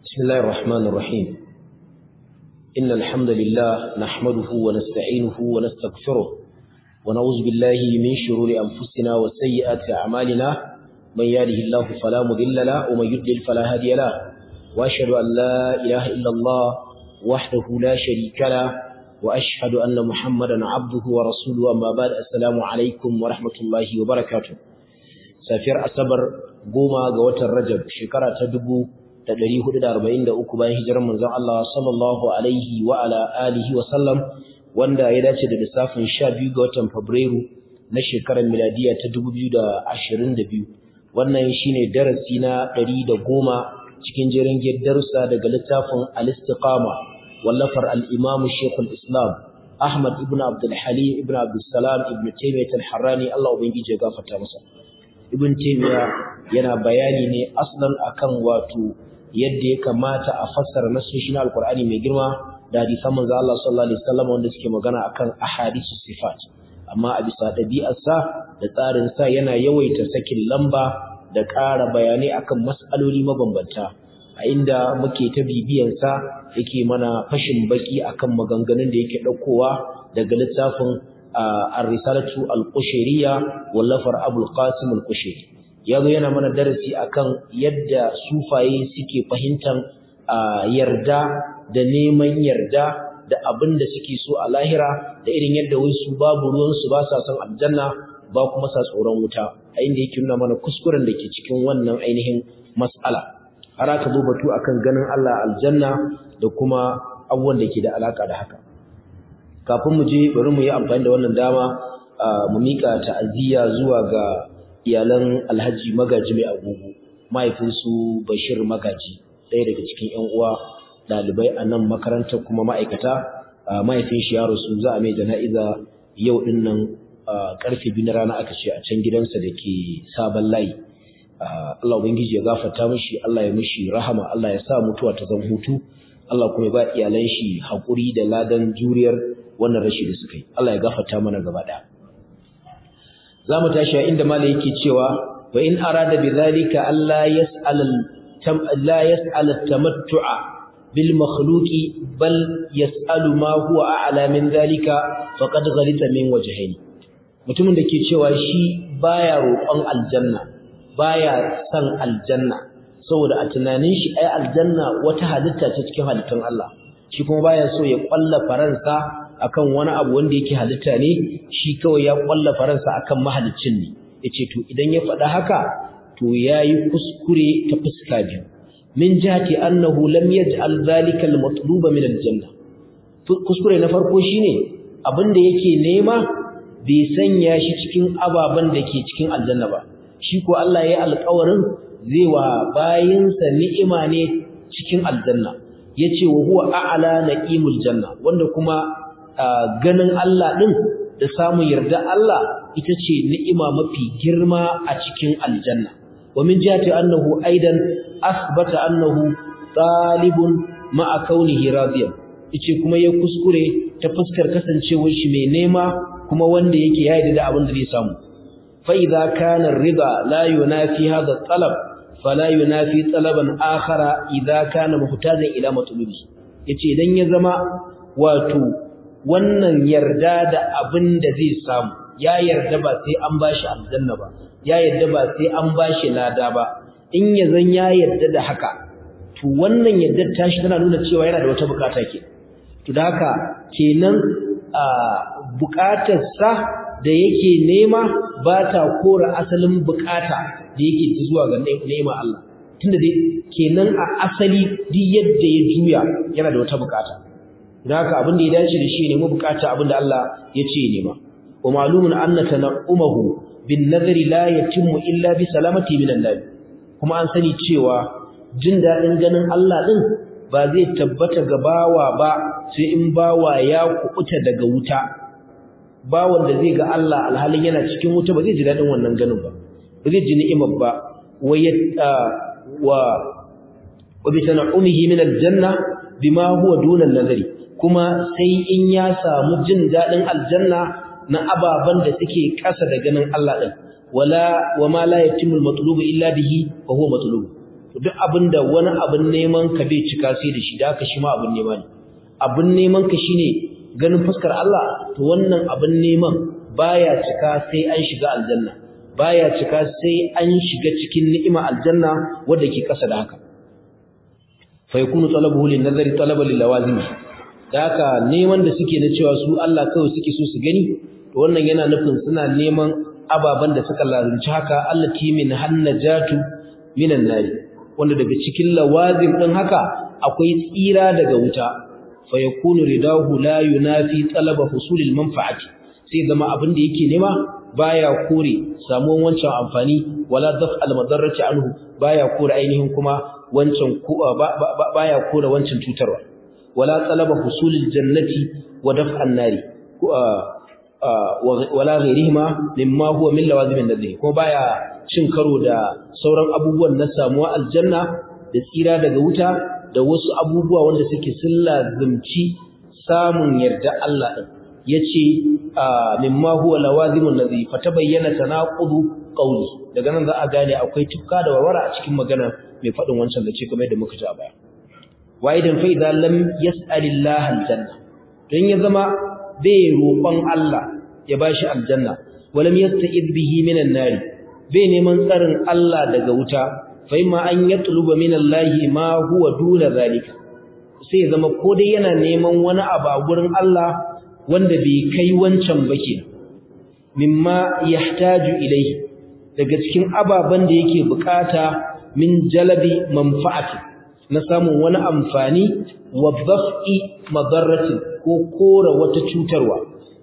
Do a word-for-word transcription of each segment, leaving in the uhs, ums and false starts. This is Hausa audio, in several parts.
بسم الله الرحمن الرحيم إن الحمد لله نحمده ونستعينه ونستغفره ونعوذ بالله من شرور أنفسنا وسيئات أعمالنا من يهده الله فلا مضل له ومن يضلل فلا هادي له وأشهد أن لا إله إلا الله وحده لا شريك له وأشهد أن محمدا عبده ورسوله أما بعد السلام عليكم ورحمة الله وبركاته سافر أصبر قوما قوة الرجب شكرا تدبو da ɗari hudu da arba'in da uku bayan hijirar manzon Allah sallallahu alaihi wa ala alihi wa sallam wanda ya dace da lissafin sha biyu ga watan Fabrairu na shekarar miladiya ta dubu biyu da ashirin da biyu. Wannan shine darasi na ɗari da goma cikin jerin darussa daga littafin Al-Istiqama wallafar al-Imam Sheikhul Islam Ahmad ibn Abdul Halim ibn Abdul Salam ibn Taymiyyah al-Harrani Allah ubangiji ya gafarta masa. Ibn Taymiyyah yana bayani ne aslan akan wato yadda ya kamata a fassara nasoshi na Alkur'ani mai girma da hadisan manzo Allah sallallahu alaihi wasallam wanda suke magana akan ahadithus sifat amma a bisa dabi'arsa da tsarin sa yana yawaita sakin lamba da ƙara bayanai akan mas'aloli mabambanta a inda muke ta bibiyan sa yake mana fashin baki akan maganganun da yake daukowa daga littafin ar-risalatu al-qushayriyya wallafar Abul Qasim al-Qushayri yazo yana mana darasi akan yadda sufaye suke fahimtan yarda da neman yarda da abin da suke so a lahira da irin yadda wai su babu ruwan su ba sa son aljanna ba kuma sa tsoron wuta a inda yake nuna mana kuskuren da ke cikin wannan ainihin mas'ala har aka zo batu akan ganin Allah aljanna da kuma abubuwan da ke da alaka da haka kafin mu je bari mu yi amfani da wannan dama mu mika ta'aziyya zuwa ga iyalan Alhaji Magaji mai agogo mahaifinsu Bashir Magaji ɗaya daga cikin ƴan uwa ɗalibai a nan makarantar kuma ma'aikata mahaifin shi ya rasu za a mai jana'iza yau ɗin nan ƙarfe biyu na rana aka ce a can gidansa da ke sabon layi Allah ubangiji ya gafarta mishi Allah ya mishi rahama Allah ya sa mutuwa ta zan hutu Allah kuma ya ba iyalan shi haƙuri da ladan juriyar wannan rashi da suka yi Allah ya gafarta mana gaba ɗaya zamu tashi inda malai yake cewa wa in arada bidhalika alla yas'al la yas'al at-tamattu'a bil makhluqi bal yas'alu ma huwa a'la min dhalika faqad ghalita min wajhayn mutumin da ke cewa shi baya roƙon aljanna baya san aljanna saboda a tunanin shi ai aljanna wata halitta ce cikin halittun Allah shi kuma baya so ya kwalla faransa akan wani abu wanda yake halitta ne shi kawai ya kwalla faransa akan mahaliccin ne yace to idan ya faɗa haka to yayi kuskure ta fuska biyu min jihati annahu lam yaj'al dhalika al-matluba min al-janna kuskure na farko shine abinda yake nema bai sanya shi cikin ababan da ke cikin aljanna ba shi ko Allah ya alƙawarin zai wa bayinsa ni'ima ne cikin aljanna yace wa huwa a'la naqimul janna wanda kuma ganin Allah ɗin da samun yarda Allah ita ce ni'ima mafi girma a cikin aljanna wa min jihati annahu aidan asbata annahu talibun ma'a kaunihi radiyan yace kuma ya kuskure ta fuskar kasancewar shi mai nema kuma wanda yake yarda da abin da zai samu fa idza kana ar-rida la yunafi hadha at-talab fala yunafi talaban akhara idza kana muhtajan ila matlubi yace idan ya zama wato wannan yarda da abin da zai samu ya yarda ba sai an bashi aljanna ba ya yarda ba sai an bashi lada ba in yazan ya yarda da haka to wannan yarda tashi tana nuna cewa yana da wata bukata ke to da haka kenan a bukatar sa da yake nema ba ta kora asalin bukata da yake zuwa ga nema Allah tunda dai kenan a asali duk yadda ya juya yana da wata bukata haka abin da ya dace da shi ne mu bukata abin da Allah ya ce ne ba wa malumun anna tan'umahu bin nadri la yatimmu illa bi salamati minan nar kuma an sani cewa jin dadin ganin Allah din ba zai tabbata ga bawa ba sai in bawa ya kubuta daga wuta bawan da zai ga Allah alhalin yana cikin wuta ba zai ji dadin wannan ganin ba ba zai ji ni'imar ba wa wa bi tan'umihi min aljanna bima huwa duna an-nadri kuma sai in ya samu jin dadin aljanna na ababan da suke kasa da ganin Allah din wala wama la yatimul matlubu illa bihi fa huwa matlub duk abinda wani abin neman ka bai cika sai da shi da haka shi ma abin nema ne abin neman ka shine ganin fuskar Allah to wannan abin neman baya cika sai an shiga aljanna baya cika sai an shiga cikin ni'ima aljanna wanda ke kasa da haka fa yakunu talabuhu lin nazari talaba lil lawazim da haka neman da suke na cewa su Allah kawai suke so su gani to wannan yana nufin suna neman ababan da suka lazimci haka allati min hannajatu minan nari wanda daga cikin lawazim din haka akwai tsira daga wuta fa yakunu ridahu la yunafi talaba husulil manfaati sai zama abin da yake nema baya kore samuwan wancan amfani wala daf'al madarrati anhu baya kore ainihin kuma wancan baya kore wancan cutarwa wala talaba husulil jannati wa daf'an nari wala ghairihima mimma huwa min lawazimin nadhi ko baya cin karo da sauran abubuwan na samuwa aljanna da tsira daga wuta da wasu abubuwa wanda suke sallazumci samun yarda Allah din yace mimma huwa lawazimun nadhi fatabayyana tanaqudu qawli daga nan za a gane akwai tufka da warwara a cikin magana mai fadin wancan da ce kamar yadda muka ji a baya wa idan fa idan lam yas'alillaha aljanna dan ya zama bai roƙon Allah ya bashi aljanna walam yasta'id bihi minan nari bai neman tsarin Allah daga wuta fa imma an yatluba minallahi ma huwa duna zalika sai ya zama ko dai yana neman wani abu a gurin Allah wanda bai kai wancan ba ke mimma yahtaju ilayhi daga cikin ababan da yake bukata min jalabi manfa'ati na samun wani amfani wa dhaf'i madarrati ko kora wata cutarwa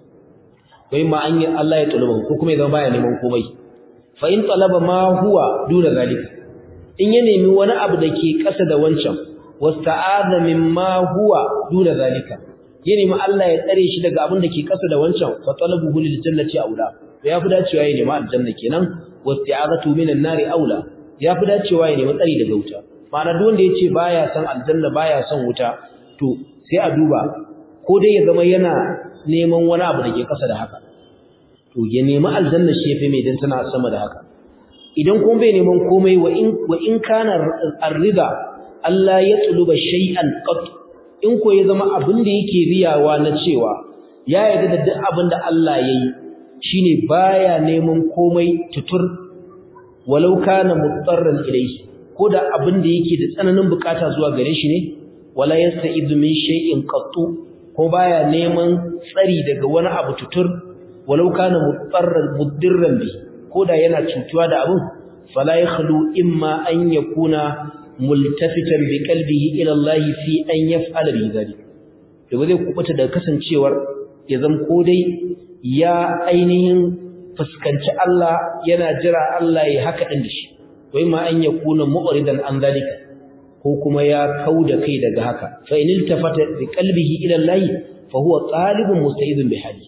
wai ma an yi Allah ya tuluba ko kuma idan baya neman komai fa in talaba ma huwa duna zalika in ya nemi wani abu da ke kasa da wancan wasta'adha mimma huwa duna zalika ya nemi Allah ya tsare shi daga abin da ke kasa da wancan fa talabuhu lil jannati aula to yafi dacewa ya nemi aljanna kenan wasti'azatu minan nari aula yafi dacewa ya nemi tsari daga wuta ma'ana duk wanda yace baya san aljanna baya son wuta to sai a duba ko dai ya zama yana neman wani abu da ke kasa da haka to ya nemi aljanna shi yafi mai dan tana sama da haka idan kuma bai neman komai wa in wa in kana ar-rida Allah ya tuluba shay'an qat in ko ya zama abin da yake riyawa na cewa ya yarda da duk abin da Allah yayi shine baya neman komai tutur walau kana mutarran ilayhi koda abin da yake da tsananin bukata zuwa gare shi ne wala yasta'idu min shay'in qattu ko baya neman tsari daga wani abu tutur walau kana mutarran mudirran bi koda yana cutuwa da abin fala yakhlu imma an yakuna multafitan bi qalbihi ila Allah fi an yaf'ala bi dhalik to bazai kubuta daga kasancewar ya zam ko dai ya ainihin fuskanci Allah yana jira Allah ya haka din dashi wai ma an yakuna mu'ridan an zalika ko kuma ya kauda kai daga haka fa in iltafata bi qalbihi ila Allah fa huwa talibun musta'idun bi hali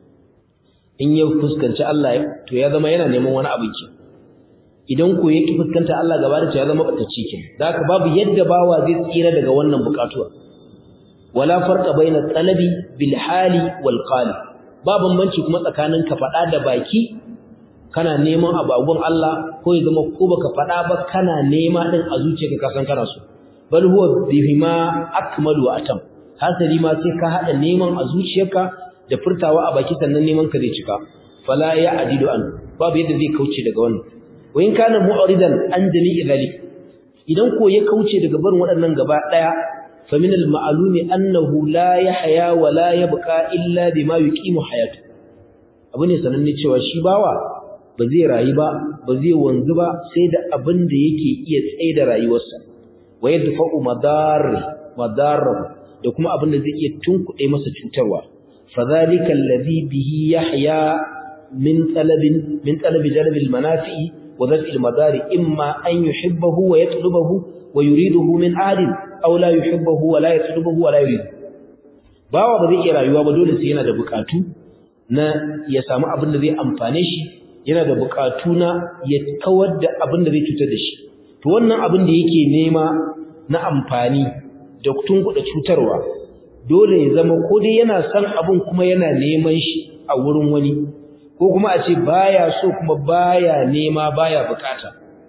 in ya fuskanci Allah to ya zama yana neman wani abu ke idan ko yake fuskanta Allah gaba da ya zama batacci ke zaka babu yadda bawa zai tsira daga wannan bukatuwa wala farqa baina talabi bil hali wal qali babu banci kuma tsakanin ka fada da baki kana neman abagun Allah ko ya zama ko baka fada ba kana nema din a zuciyarka ka san kana so bal huwa bihima akmalu wa atam hasali ma sai ka hada neman a zuciyarka da furtawa a baki sannan neman ka zai cika fala ya adidu an babu yadda zai kauce daga wannan wa in kana mu'ridan an jami'i zalik idan ko ya kauce daga barin waɗannan gaba daya fa min al-ma'lumi annahu la yahya wa la yabqa illa bima yuqimu hayatu abu ne sananne cewa shi bawa ba zai rayu ba ba zai wanzu ba sai da abin da yake iya tsaye da rayuwarsa wa yadfa'u madar madar da kuma abin da zai iya tunkuɗe masa cutarwa fadhalika alladhi bihi yahya min talabin min talabi jalb al-manafi'i wa daf'i al-madari imma an yuhibbahu wa yatlubahu wa yuriduhu min adin aw la yuhibbahu wa la yatlubuhu wa la yuridu bawa ba zai iya rayuwa ba dole sai yana da bukatu na ya samu abin da zai amfane shi yana da bukatu na ya kawar da abin da zai cutar da shi to wannan abin da yake nema na amfani da tunkuɗa cutarwa dole ya zama ko dai yana son abin kuma yana neman shi a wurin wani ko kuma a ce baya so kuma baya nema baya bukata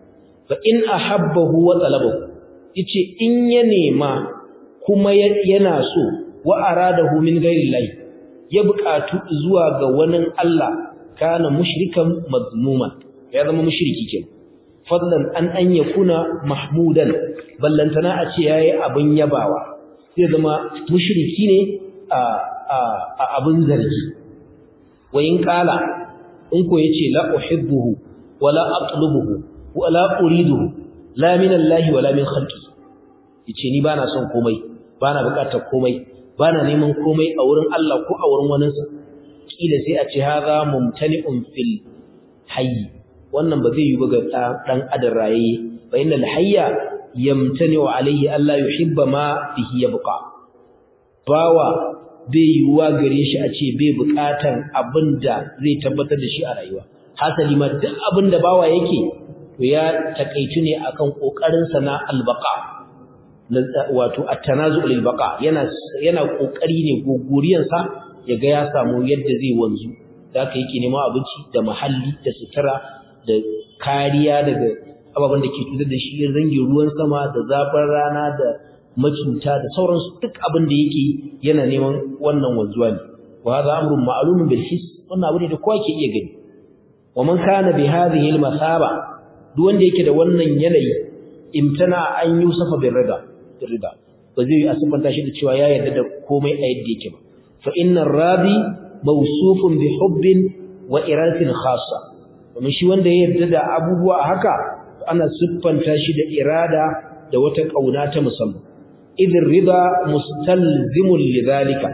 fa in ahabbahu wa talabahu yace in ya nema kuma yana so wa aradahu min ghairillahi ya buƙatu zuwa ga wani Allah kana mushrikan mazmuman ya zama mushriki kenan fadlan an an yakuna mahmudan ballantana a ce yayi abin yabawa zai zama mushriki ne a a abin zargi wa in qala in ko yace la uhibbuhu wala atlubuhu wala uriduhu la min Allah wala min khalqi yace ni bana son komai bana bukatar komai bana neman komai a wurin Allah ko a wurin waninsa kila sai a ce haza mumtani'un fil hayy wannan ba zai yi ga dan adam raye fa innal hayya yamtani'u alayhi alla yuhibba ma bihi yabqa bawa bai yiwa gare shi a ce bai bukatan abinda zai tabbatar da shi a rayuwa hasali ma duk abinda bawa yake to ya takaitu ne akan kokarin sa na albaqa wato at-tanazu' lil baqa yana yana kokari ne goguriyan sa yaga ya samu yadda zai wanzu da haka yake neman abinci da mahalli da sutura da kariya daga ababen da ke cutar da shi rangin ruwan sama da zafin rana da macuta da sauransu duk abin da yake yana neman wannan wanzuwa ne wa hadha amrun ma'lumun bil his wannan abu ne da kowa ke iya gani wa man kana bi hadhihi al masaba duk wanda yake da wannan yanayi imtana an yusafa bil rida bil rida ba zai asibanta shi da cewa ya yarda da komai a yadda yake ba fa inna ar-radi mawsufun bi hubbin wa iratin khassa kuma shi wanda ya yarda da abubuwa haka ana siffanta shi da irada da wata kauna ta musamman idin rida mustalzimun lidhalika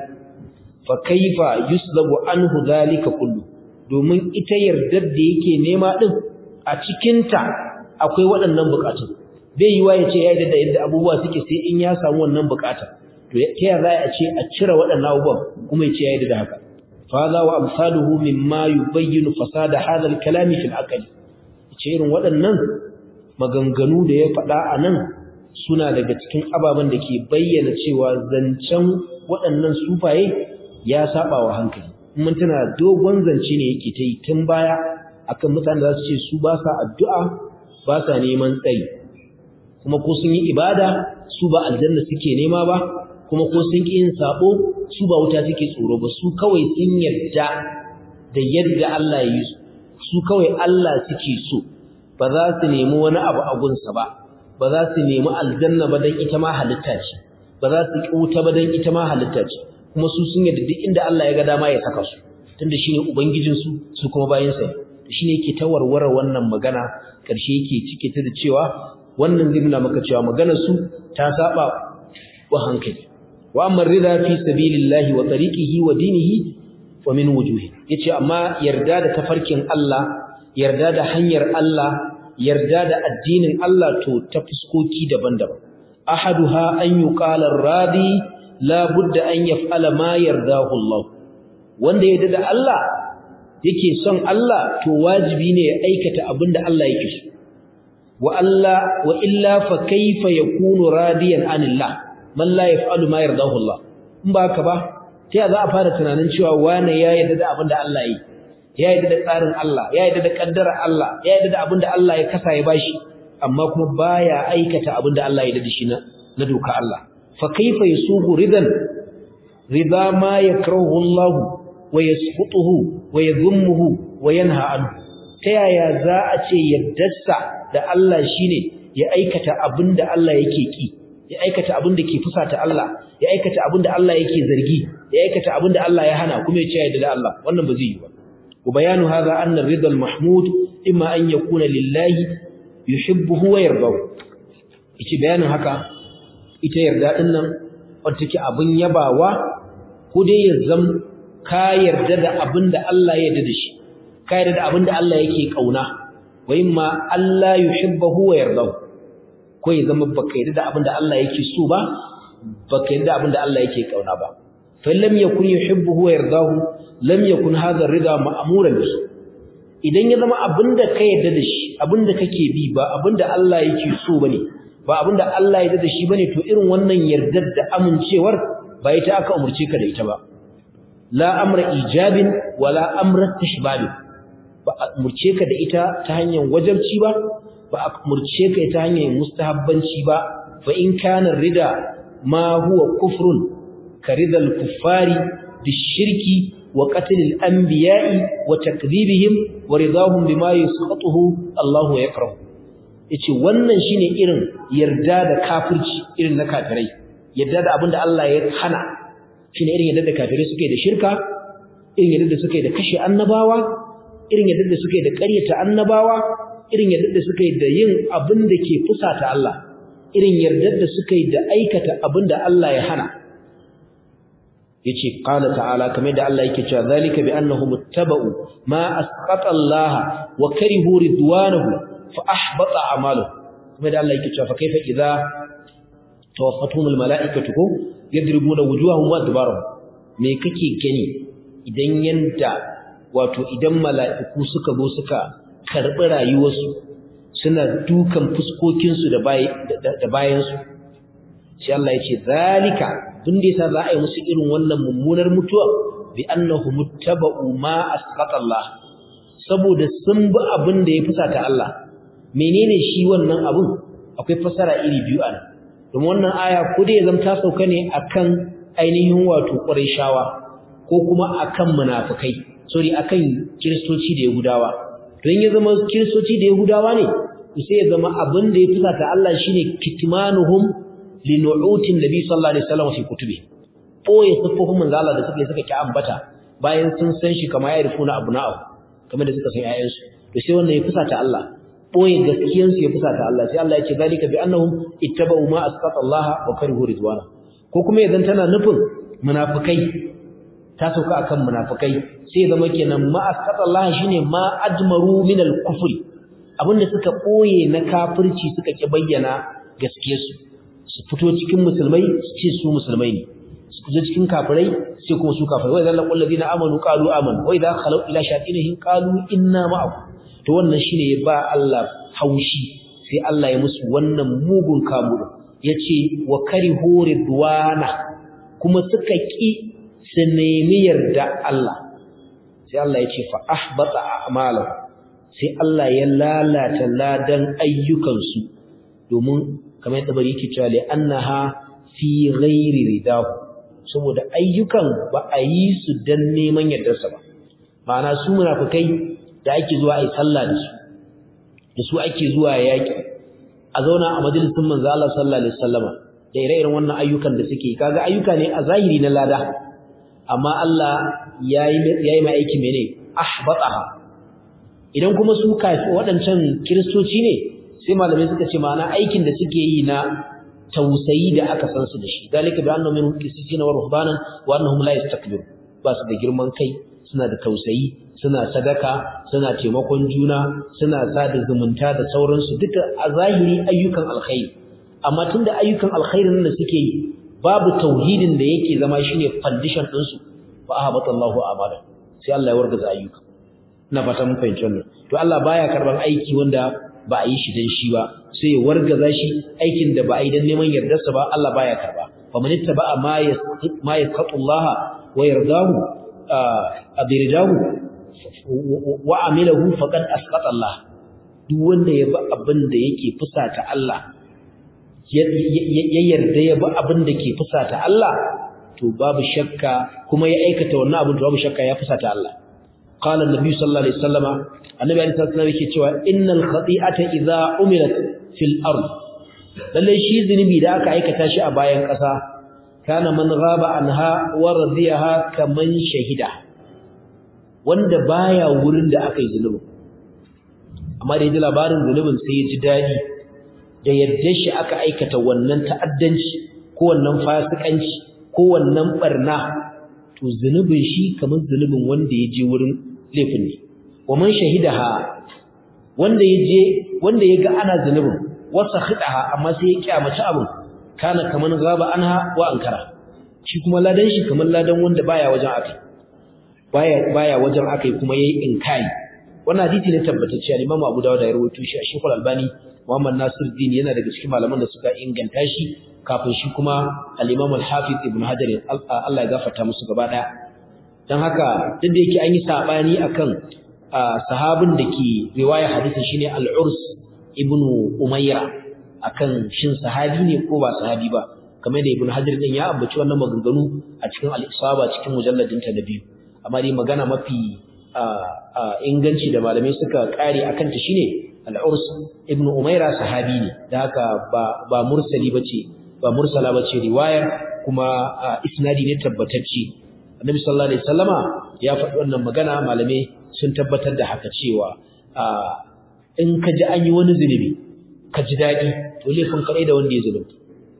fa kaifa yuslabu anhu dhalika kullu domin ita yardar da yake nema din a cikin ta akwai waɗannan bukatun bai yiwa yace ya yarda da yadda abubuwa suke sai in ya samu wannan bukata to ta ya za a ce a cire waɗannan abubuwan kuma yace ya yarda da haka fa hadha wa amsaluhu mimma yubayyinu fasada hadha al-kalam fi al-aqli yace irin waɗannan maganganu da ya faɗa a nan suna daga cikin ababen da ke bayyana cewa zancen waɗannan sufaye ya saba wa hankali mun tana dogon zance ne yake ta yi tun baya akan mutane da za su ce su ba sa addu'a ba sa neman tsayi kuma ko sun yi ibada su ba aljanna suke nema ba kuma ko sun ƙi yin sabo su ba wuta suke tsoro ba su kawai sun yarda da yadda Allah ya yi su su kawai Allah suke so ba za su nemi wani abu a gunsa ba ba za su nemi aljanna ba dan ita ma halitta ce ba za su kuta ba dan ita ma halitta ce kuma su sun yadda duk inda Allah ya ga dama ya saka su tunda shine ubangijin su su kuma bayin sa shine yake tawarwara wannan magana karshe yake cike ta da cewa wannan zai nuna maka cewa maganar su ta saba wa hankali wa amma rida fi sabilillahi wa tariqihi wa dinihi wa min wujuhi yace amma yarda da tafarkin Allah yarda da hanyar Allah yarda da addinin Allah to ta fuskoki daban-daban ahaduha an yuqala ar-radi la budda an yaf'ala ma yardahu Allah wanda yarda da Allah yake son Allah to wajibi ne ya aikata abinda Allah yake so wa Allah wa illa fa kayfa yakunu radiyan anillah man la yaf'alu ma yardahu Allah in ba haka ba sai za a fara tunanin cewa wane ya yarda da abinda Allah yake ya yarda da tsarin Allah ya yarda da kaddarar Allah ya yarda da abinda Allah ya kasa ya bashi amma kuma baya aikata abinda Allah ya yarda da shi na na doka Allah fa kaifa yasugu ridan rida ma yakrahu Allah wa yasqutuhu wa yadhummuhu wa yanha anhu ta yaya za a ce yardarsa da Allah shine ya aikata abinda Allah yake ki ya aikata abinda ke fusata Allah ya aikata abinda Allah yake zargi ya aikata abinda Allah ya hana kuma ya ce yarda da Allah wannan ba zai yi ba وبيان هذا أن الرضا المحمود إما أن يكون لله يحبه ويرضاه إيش بيان هكا إيش يرضى إن أنتك أبن يباوا كودي يزم كا يرضى أبن دا الله يددش كا يرضى أبن دا الله يكي كونا وإما الله يحبه ويرضاه كوي يزم بك يرضى أبن دا الله يكي سوبا بك يرضى أبن دا الله يكي كونا با فلم يكن يحبه ويرضاه lam yakun hadha ar-ridha ma'muran bihi idan ya zama abinda ka yarda da shi abinda kake bi ba abinda Allah yake so bane ba abinda Allah ya yarda da shi bane to irin wannan yardar da amincewar ba ita aka umurce ka da ita ba la amra ijabin wala amra tashbab ba umurce ka da ita ta hanyar wajibci ba ba a umurce ka ta hanyar mustahabbanci ba fa in kana rida ma huwa kufrun karidal kuffari bishirki wa qatlil anbiya'i wa takdhibihim wa ridahum bima yusqatuhu Allahu yakrahu yace wannan shine irin yarda da kafirci irin na kafirai yarda da abinda Allah ya hana shine irin yarda da kafirai suke da shirka irin yarda da suke da kashe annabawa irin yadda da suke da ƙaryata annabawa irin yadda da suke da yin abin da ke fusata Allah irin yadda da suke da aikata abin da Allah ya hana yace qala ta'ala kamar da Allah yake cewa zalika bi annahum ittaba'u ma asqata Allah wa karihu ridwanahu fa ahbata a'maluhum kamar da Allah yake cewa fa kaifa idza tawaffatuhum almala'ikatu yadribuna wujuhahum wa adbarahum me kake gani idan yanda wato idan mala'iku suka zo suka karɓi rayuwarsu suna dukan fuskokinsu da bayansu sai Allah ya ce zalika tun da yasa za a yi musu irin wannan mummunar mutuwa bi annahu muttaba'u ma asqata Allah saboda sun bi abin da ya fusata Allah menene shi wannan abun akwai fasara iri biyu ana domin wannan aya ko dai ya zama ta sauka ne akan ainihin wato Qurayshawa ko kuma akan munafikai sorry akan kiristoci da yahudawa don ya zama kiristoci da yahudawa ne sai ya zama abin da ya fusata Allah shine kitmanuhum linu'utin nabi sallallahu alaihi wasallam fi kutubi boye sufofin manzo Allah da suke suka ki ambata bayan sun san shi kamar ya rufuna abna'u kamar da suka san ayyansu to sai wannan ya fusata Allah boye gaskiyan su ya fusata Allah sai Allah ya ce zalika bi annahum ittaba'u ma asqata Allah wa karihu ridwana ko kuma idan tana nufin munafikai ta sauka akan munafikai sai zama kenan ma asqata Allah shine ma ajmaru min al-kufri abinda suka boye na kafirci suka ki bayyana gaskiyar su su fito cikin musulmai su ce su musulmai ne su fito cikin kafirai sai kuma su kafirai wai zalla alladhina amanu qalu amanna wa idha khalu ila shayatinihim qalu inna ma'akum to wannan shine ya ba Allah haushi sai Allah ya musu wannan mugun kamu yace wa karihu ridwana kuma suka ki su nemi yarda Allah sai Allah ya ce fa ahbata a'malahu sai Allah ya lalata ladan ayyukansu domin kamar yadda bari yake cewa li annaha fi ghairi ridahu saboda ayyukan ba a yi su dan neman yardarsa ba ma'ana su munafikai da ake zuwa ai sallah da su da su ake zuwa yaki a zauna a majalisin manzo Allah sallallahu alaihi wasallama da ire-iren wannan ayyukan da suke kaga ayyuka ne a zahiri na lada amma Allah yayi yayi mai aiki mene ahbataha idan kuma su kafi wadancan kristoci ne sai malamai suka ce ma'ana aikin da suke yi na tausayi da aka san su da shi dalika bi annahum minhum qissina wa ruhbanan wa annahum la yastakbirun ba su da girman kai suna da tausayi suna sadaka suna taimakon juna suna sada zumunta da sauransu duka a zahiri ayyukan alkhairi amma tunda ayyukan alkhairin da suke yi babu tauhidin da yake zama shine foundation din su fa ahbatallahu amala sai Allah ya wargaza ayyuka ina fata mun fahimci wannan to Allah baya karban aiki wanda ba a yi shi dan shi ba sai ya wargaza shi aikin da ba a yi dan neman yardarsa ba Allah baya karba fa man ittaba ma yasqit ma yasqatullah wa yardahu abirdahu wa amilahu faqad asqata Allah duk wanda ya ba abin da yake fusata Allah ya yarda ya ba abin da ke fusata Allah to babu shakka kuma ya aikata wannan abin to babu shakka ya fusata Allah qala annabi sallallahu alaihi wasallama annabi alaihi wasallam yake cewa innal khati'ata idza umilat fil ard lalle shi zinubi da aka aikata shi a bayan ƙasa kana man ghaba anha wa radiyaha kaman shahida wanda baya wurin da aka yi zinubi amma da yaji labarin zinubin sai ya ji dadi da yadda shi aka aikata wannan ta'addanci ko wannan fasikanci ko wannan barna to zinubin shi kaman zinubin wanda ya je wurin laifin ne wa man shahidaha wanda yaje wanda yaga ana zunubin wasa khidaha amma sai ya kiyamaci abin kana kaman gaba anha wa ankara shi kuma ladan shi kaman ladan wanda baya wajen akai baya baya wajen akai kuma yayi inkari wannan hadisi ne tabbatacce Imam Abu Dawud ya rawaito shi a Sheikh Al-Albani Muhammad Nasiruddin yana daga cikin malaman da suka inganta shi kafin shi kuma al-Imam Al-Hafiz Ibn Hajar Allah ya gafarta musu gaba daya dan haka duk da yake an yi sabani akan sahabin da ke riwaya hadisi shine al-Urs ibn Umayra akan shin sahabi ne ko ba sahabi ba, kamar da Ibn Hajar din ya ambaci wannan maganganu a cikin al-Isaba cikin mujalladin ta na biyu. Amma dai magana mafi inganci da malamai suka kare akan ta shine al-Urs ibn Umayra sahabi ne, da haka ba ba mursali bace ba mursala bace riwayar, kuma isnadi ne tabbatacce. Annabi sallallahu alaihi wasallama ya faɗi wannan magana, malamai sun tabbatar da haka cewa in ka ji an yi wani zunubi ka ji daɗi to laifin kaɗai da wanda ya zunubi.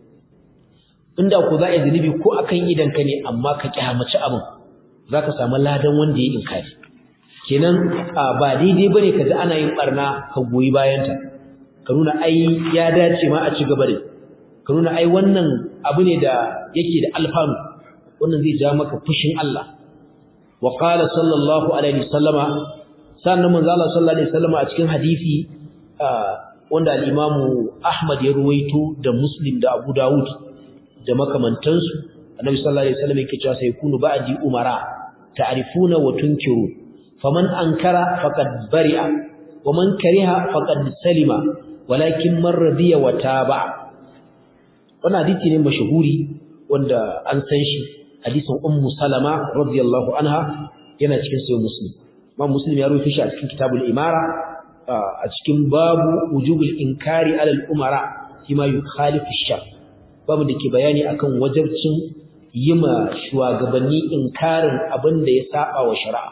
Inda ko za a yi zunubi ko akan idan ka ne amma ka kyamaci abin, za ka samu ladan wanda ya inkari. Kenan ba daidai bane ka ji ana yin barna ka goyi bayanta, ka nuna ai ya dace ma a ci gaba da, ka nuna ai wannan abu ne da yake da alfanu, wannan zai ja maka fushin Allah. Wa qala sallallahu alaihi wasallama, sannan manzo Allah sallallahu alaihi wasallama a cikin hadisi wanda al-Imam Ahmad ya ruwaito da Muslim da Abu Dawud da makamantansu, Annabi sallallahu alaihi wasallam yake cewa sai kunu ba'di umara ta'rifuna wa tunkiru, faman ankara faqad bari'a wa man kariha faqad salima walakin man radiya wa taba. Wannan hadisi ne mashhuri wanda an san shi, hadisin Ummu Salama radiyallahu anha, yana cikin sahih Muslim. Imam Muslim ya rawaito shi a cikin Kitabul Imara a cikin babu wujubul inkari alal umara fima yukhalifu ash-shar, babu dake bayani akan wajibcin yima shugabanni inkarin abin da ya saba wa shari'a.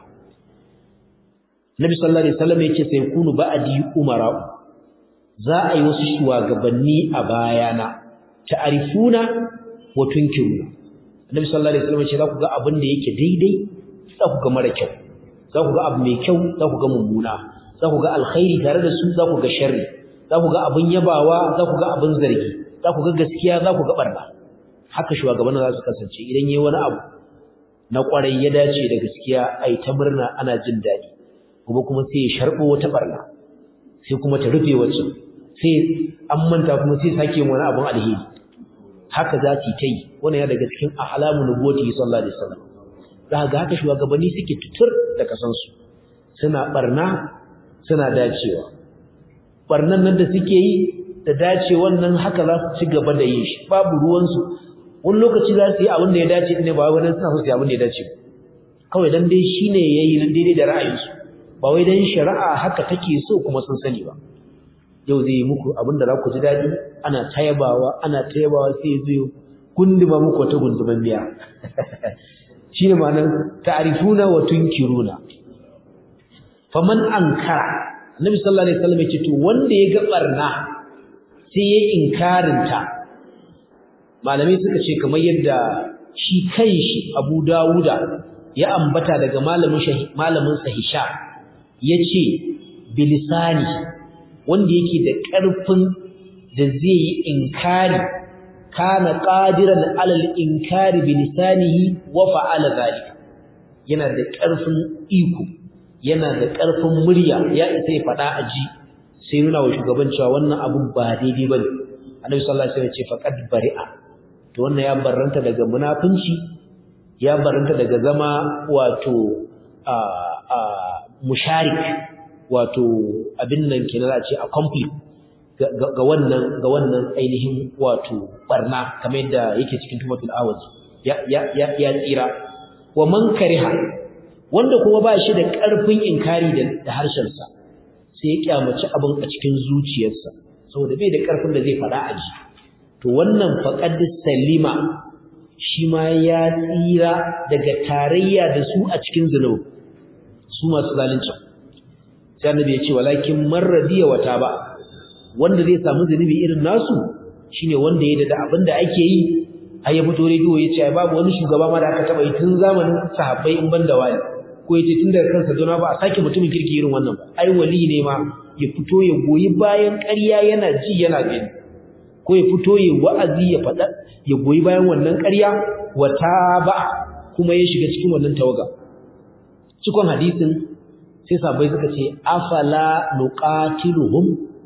Nabi sallallahu alaihi wasallam yake sai kunu ba'di umara, za a yi wasu shugabanni a bayana ta'rifuna wa tunkiruna. Nabi sallallahu alaihi wasallam ya ce za ku ga abin da yake daidai, za ku ga mara kyau, za ku ga abu mai kyau, za ku ga mummuna, za ku ga alkhairi tare da su, za ku ga sharri, za ku ga abin yabawa, za ku ga abin zargi, za ku ga gaskiya, za ku ga barna. Haka shugaban za su kasance idan yayi wani abu na kwarai ya dace da gaskiya, ai ta murna ana jin dadi, kuma kuma sai ya sharbo wata barna, sai kuma ta rufe wacce, sai an manta kuma sai sake wani abun alheri. Haka za su yi, wannan ya daga cikin ahlamu nubuwati sallallahu alaihi wasallam. Za ga haka shugabanni suke tutur da kasansu, suna barna suna dacewa. Barnan nan da suke yi da dacewan nan haka za su ci gaba da yin shi, babu ruwansu. Wani lokaci za su yi abin da ya dace ne, ba wai suna so su yi abin da ya dace kawai dan dai shine yayi daidai da ra'ayinsu, ba wai dan shari'a haka take so kuma sun sani ba. Yau zai yi muku abin da za ku ji daɗi, ana tayabawa ana tayabawa sai zai gunduma muku wata gunduman biya. Shine ma'anar ta'rifuna wa tunkiruna. Faman ankara, Annabi sallallahu alaihi wasallam yace to wanda ya ga barna sai ya inkarinta. Malamai suka ce kamar yadda shi kanshi Abu Dawuda ya ambata daga malamin shi malamin sa Hisham, yace bilisani, wanda yake da ƙarfin da zai yi inkari, kana qadiran alal inkari bilisanihi wa fa'ala zalika, yana da ƙarfin iko, yana da ƙarfin murya, ya isa ya faɗa a ji, sai nuna wa shugaban cewa wannan abun ba daidai bane. Annabi sallallahu alaihi wasallam ya ce faqad bari'a, to wannan ya barranta daga munafinci, ya barranta daga zama wato a a musharik, wato abin nan kenan a ce accomplice ga wannan ga wannan ainihin wato barna, kamar yadda yake cikin tumatul awazi, ya ya ya tsira. Wa man kariha, wanda kuma ba shi da ƙarfin inkari da harshensa, sai ya kyamaci abin a cikin zuciyarsa saboda bai da ƙarfin da zai faɗa a ji, to wannan faqad salima, shi ma ya tsira daga tarayya da su a cikin zunubi, su masu zalunci. Sai annabi ya ce walakin man radiya wa taba, wanda zai samu zunubi irin nasu shine wanda ya da abin da ake yi, har ya fito rediyo ya ce babu wani shugaba ma da aka taba yi tun zamanin sahabbai in banda wani, ko yace tun daga kansa dona ba a sake mutumin kirki irin wannan ba, ai wali ne ma ya fito ya goyi bayan ƙarya yana ji yana gani, ko ya fito ya wa'azi ya faɗa ya goyi bayan wannan ƙarya, wata ba kuma ya shiga cikin wannan tawaga. Cikon hadisin sai sahabbai suka ce afala nuqatiluhum,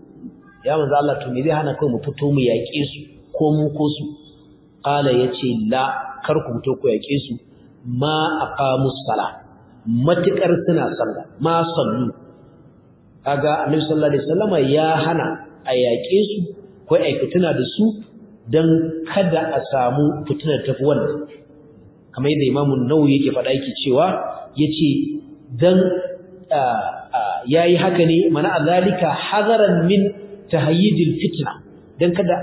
ya manzo Allah to me zai hana kai mu fito mu yaƙe su ko mu ko su? Qala yace la, kar ku fito ku yaƙe su, ma aqamus salah, matukar suna sallah, ma sallu kaga Annabi sallallahu alaihi wasallama ya hana a yaƙe su ko a fitina da su dan kada a samu fitinar tafi wannan kamar yadda Imam An-Nawawi yake faɗa yake cewa yace dan yayi haka ne mana azalika hadaran min tahayyidil fitna dan kada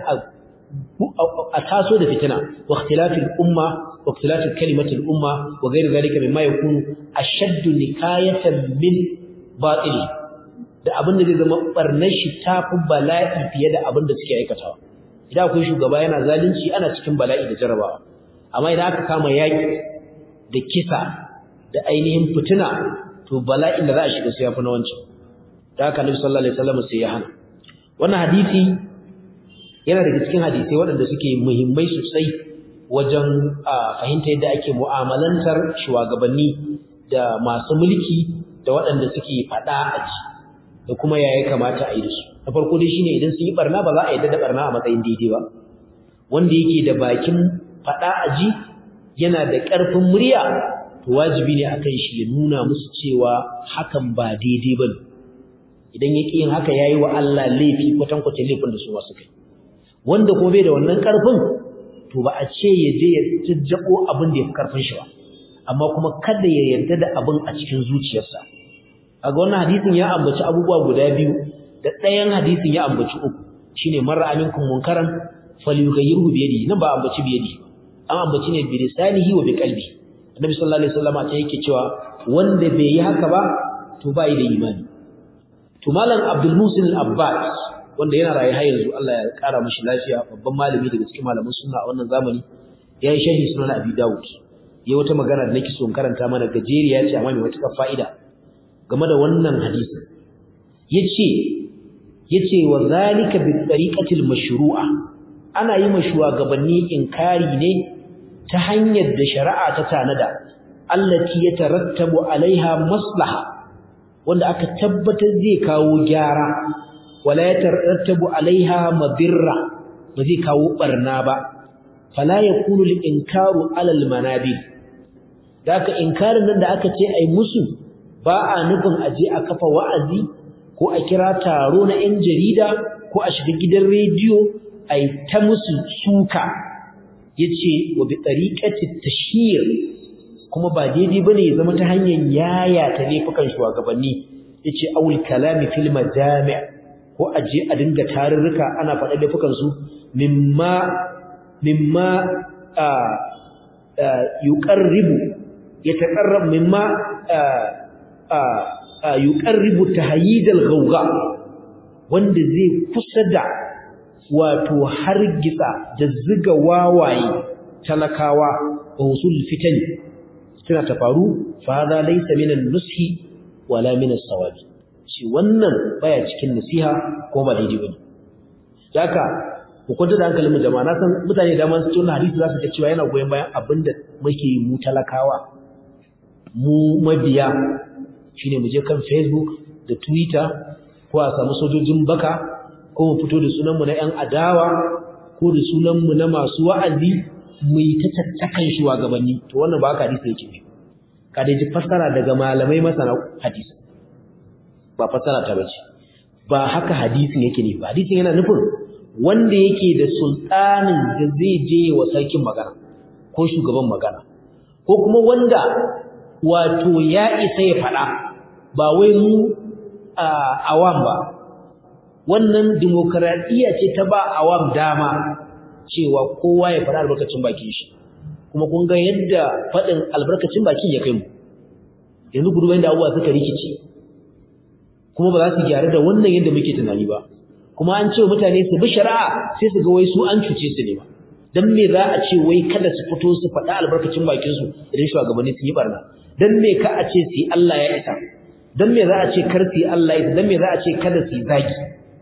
a taso da fitina wa ikhtilafil umma wa ikhtilafil kalimatil umma wa ghayr zalika mimma yakunu ashaddu nikayatan min batil da abin da zai zama barnar shi tafi bala'i fiye da abin da suke aikatawa idan akwai shugaba yana zalunci ana cikin bala'i da jarabawa amma idan aka kama yaki da kisa da ainihin fitina to bala'in da za a shiga sai yafi na wancan da haka Nabi sallallahu alaihi wasallam sai ya hana wannan hadisi yana daga cikin hadisai waɗanda suke muhimmai sosai wajen fahimta yadda ake mu'amalantar shugabanni da masu mulki da waɗanda suke faɗa a ji da kuma yaya kamata a yi da su na farko dai shine idan sun yi barna ba za a yadda da barna a matsayin daidai ba wanda yake da bakin faɗa a ji yana da ƙarfin murya to wajibi ne akan shi ya nuna musu cewa hakan ba daidai bane idan yake yin haka yayi wa Allah laifi kwatankwacin laifin da su wasu kai wanda kuma bai da wannan karfin to ba a ce ya je ya jajjabo abin da yafi karfin shi ba amma kuma kada ya yarda da abin a cikin zuciyarsa kaga wannan hadisin ya ambaci abubuwa guda biyu da ɗayan hadisin ya ambaci uku shine marra aminkum munkaran falyughayyirhu bi yadihi nan ba ambaci bi yadihi an ambaci ne bi lisanihi wa bi qalbi annabi sallallahu alaihi wasallam ta yake cewa wanda bai yi haka ba to bai da imani to malam Abdul Musin al-Abbas wanda yana raye har yanzu Allah ya kara mishi lafiya babban malami daga cikin malaman sunna a wannan zamani yayi sharhi sunan Abi Dawud yayi wata magana da nake so in karanta mana gajeriya ce amma mai wata fa'ida game da wannan hadisi yace yace wa zalika bi tariqatil mashru'a ana yi mashuwa gabanni inkari ne ta hanyar da shari'a ta tanada allati yatarattabu alaiha maslaha wanda aka tabbatar zai kawo gyara wala yatarattabu alaiha madirra ba zai kawo barna ba fala yakunu al-inkaru ala al-manabi daka inkarin nan da aka ce ai musu ba a nufin aje a kafa wa'azi ko a kira taro na 'yan jarida ko a shiga gidan rediyo ai ta musu suka yace wa bi tariqati tashhir kuma ba daidai bane ya zama ta hanyar yaya ta laifukan shugabanni yace awul kalami fil majami' ko aje a dinga tarurruka ana faɗa laifukan su mimma mimma a yuqarribu yataqarrab mimma a yuqarribu tahayyid al-ghawga wanda zai kusa da wato hargitsa jazziga wawaye talakawa wa usul fitan suna ta faru fa za laysa min an-nushi wala min as-sawabi shi wannan baya cikin nasiha ko ba daidai bane haka ku kwanta da hankalin mu jama'a na san mutane da man su tuna hadisi za su ga cewa yana goyen bayan abinda muke mu talakawa mu mabiya shine mu je kan Facebook da Twitter ko a samu sojojin baka ko mu fito da sunan mu na ƴan adawa ko da sunan mu na masu wa'azi mu yi ta tattakan shugabanni to wannan ba haka hadisi yake ne ka dai ji fassara daga malamai masana hadisi ba fassara ta bace ba haka hadisin yake ne ba hadisin yana nufin wanda yake da sultanin da zai je wa sarkin magana ko shugaban magana ko kuma wanda wato ya isa ya faɗa ba wai mu awam ba wannan demokradiyya ce ta ba awam dama cewa kowa ya faɗa albarkacin bakin shi kuma kun ga yadda faɗin albarkacin bakin ya kai mu yanzu gudubai da abubuwa suka rikice kuma ba za su gyara da wannan yadda muke tunani ba kuma an ce mutane su bi shari'a sai su ga wai su an cuce su ne ba dan me za a ce wai kada su fito su faɗa albarkacin bakin su idan shugabanni su yi barna dan me ka a ce su yi Allah ya isa dan me za a ce kar su yi Allah ya isa dan me za a ce kada su yi zagi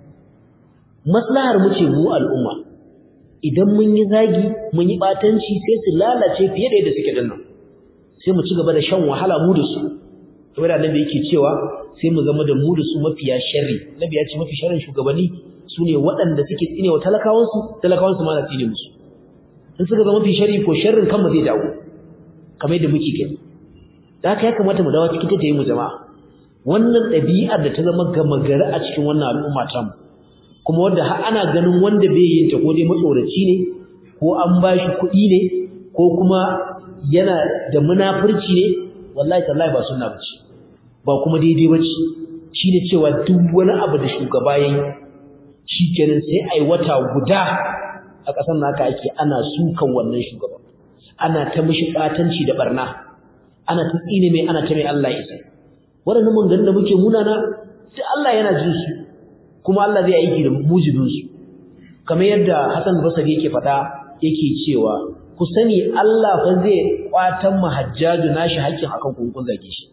maslahar mu ce mu al'umma idan mun yi zagi mun yi batanci sai su lalace fiye da yadda suke dinnan sai mu ci gaba da shan wahala mu da su saboda annabi yake cewa sai mu zama da mu da su mafiya sharri nabi ya ce mafi sharrin shugabanni sune waɗanda suke tsinewa talakawansu talakawansu ma na tsine musu in suka zama mafi sharri ko sharrin kanmu zai dawo kamar yadda muke gani da haka ya kamata mu dawo cikin tattayin mu jama'a wannan ɗabi'ar da ta zama gama gari a cikin wannan al'umma ta mu kuma wanda har ana ganin wanda bai yin ta ko dai matsoraci ne ko an bashi kuɗi ne ko kuma yana da munafurci ne wallahi tallahi ba sunna bace ba kuma daidai bace shine cewa duk wani abu da shugaba yayi shikenan sai ai wata guda a ƙasar naka ake ana sukan wannan shugaba ana ta mishi katanci da barna ana ta tsine mai ana ta mai Allah isa waɗannan maganganun da muke munana duk Allah yana jin su kuma Allah zai aiki da mujibin su kamar yadda Hassan Basri yake faɗa yake cewa ku sani Allah fa zai kwatan mahajjaju nashi haƙƙin akan ku kun zage shi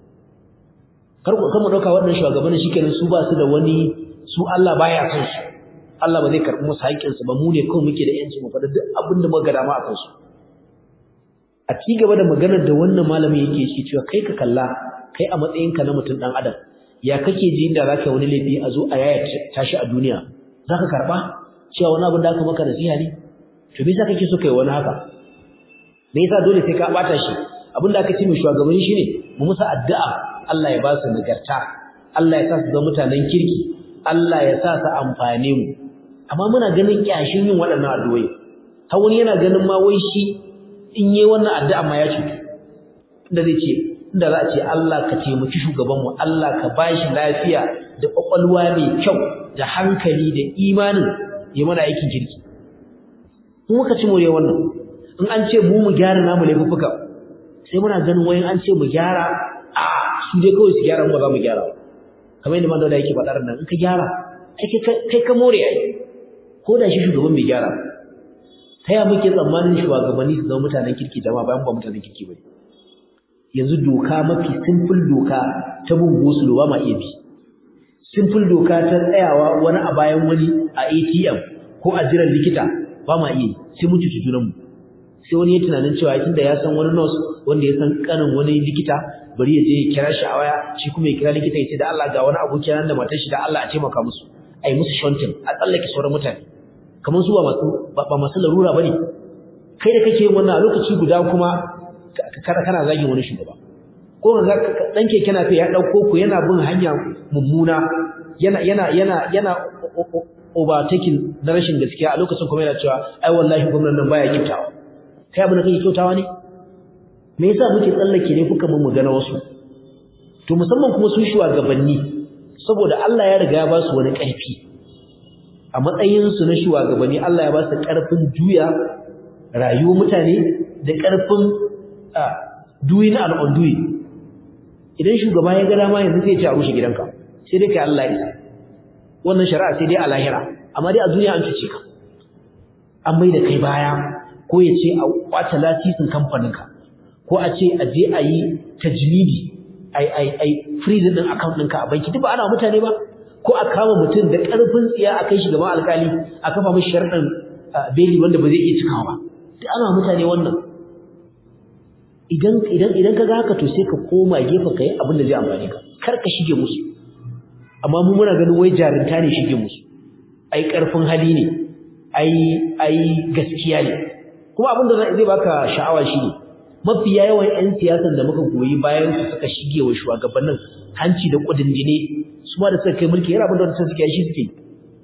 kar ku kuma dauka waɗannan shugabannin shikenan su ba su da wani su Allah baya son su Allah ba zai karɓi musu haƙƙin su ba mu ne kawai muke da yanci mu faɗa duk abin da muka ga dama akan su a ci gaba da maganar da wannan malamin yake shi cewa kai ka kalla kai a matsayinka na mutum dan adam ya kake ji inda zaka wani laifi a zo a yaya tashi a duniya zaka karba cewa wani abin da aka maka nasiha ne to me yasa kake so kai wani haka me yasa dole sai ka bata shi abin da aka ce mu shugabanni shine mu musu addu'a Allah ya ba su nagarta Allah ya sa su zama mutanen kirki Allah ya sa su amfane mu amma muna ganin kyashin yin waɗannan addu'o'i har wani yana ganin ma wai shi in yi wannan addu'a ma ya cutu da zai ce inda za a ce Allah ka taimaki shugabanmu Allah ka bashi lafiya da kwakwalwa mai kyau da hankali da imanin ya mana aikin kirki in muka ci more wannan in an ce mu mu gyara namu laifuka sai muna ganin wayan an ce mu gyara a su dai kawai su gyara mu ba za mu gyara kamar yadda manzo da yake faɗar nan in ka gyara kai ka more ai ko da shi shugaban bai gyara ta ya muke tsammanin shugabanni su zama mutanen kirki jama'a bayan ba mutanen kirki bane yanzu doka mafi simple doka ta bin gosulo ba ma iya bi simple doka ta tsayawa wani a bayan wani a A T M ko a jiran likita ba ma iya sai mun cuci junanmu sai wani ya tunanin cewa tunda ya san wani nurse wanda ya san kanin wani likita bari ya je ya kira shi a waya shi kuma ya kira likita ya ce da Allah ga wani aboki nan da matar shi da Allah a taimaka musu ai musu shunting a tsallake sauran mutane kamar su ba masu ba masu larura bane kai da kake yin wannan a lokaci guda kuma kada kana zagin wani shugaba ko ga dan keke na fi ya dauko ku yana bin hanya mummuna yana yana yana yana overtaking da rashin gaskiya a lokacin kuma yana cewa ai wallahi gwamnatin nan baya kyautawa kai abin da kake kyautawa ne me yasa muke tsallake ne kuka mun magana wasu to musamman kuma su shugabanni saboda Allah ya riga ya ba su wani ƙarfi a matsayin su na shugabanni Allah ya ba su ƙarfin juya rayuwar mutane da ƙarfin duyin al'unduyi idan shugaba ya ga dama yanzu sai ya ce a rushe gidanka sai dai kai Allah ya wannan shari'a sai dai a lahira amma dai a duniya an cuce ka an mai da kai baya ko ya ce a kwace lasisin kamfaninka ko a ce a je a yi tajmidi ai ai ai freeze din account ɗinka a banki duk ba ana mutane ba ko a kama mutum da ƙarfin tsiya a kai shi gaban alƙali a kafa mishi sharɗin beli wanda ba zai iya cikawa ba duk ana mutane wannan idan idan idan kaga haka to sai ka koma gefe kai abin da zai amfane ka kar ka shige musu amma mu muna ganin wai jarinta ne shige musu ai ƙarfin hali ne ai ai gaskiya ne kuma abin da zai baka sha'awa shine mafiya yawan ƴan siyasan da muka goyi bayan su suka shige wa shugabannin hanci da kudindine su ma da suka kai mulki yana abin da suka suke shi suke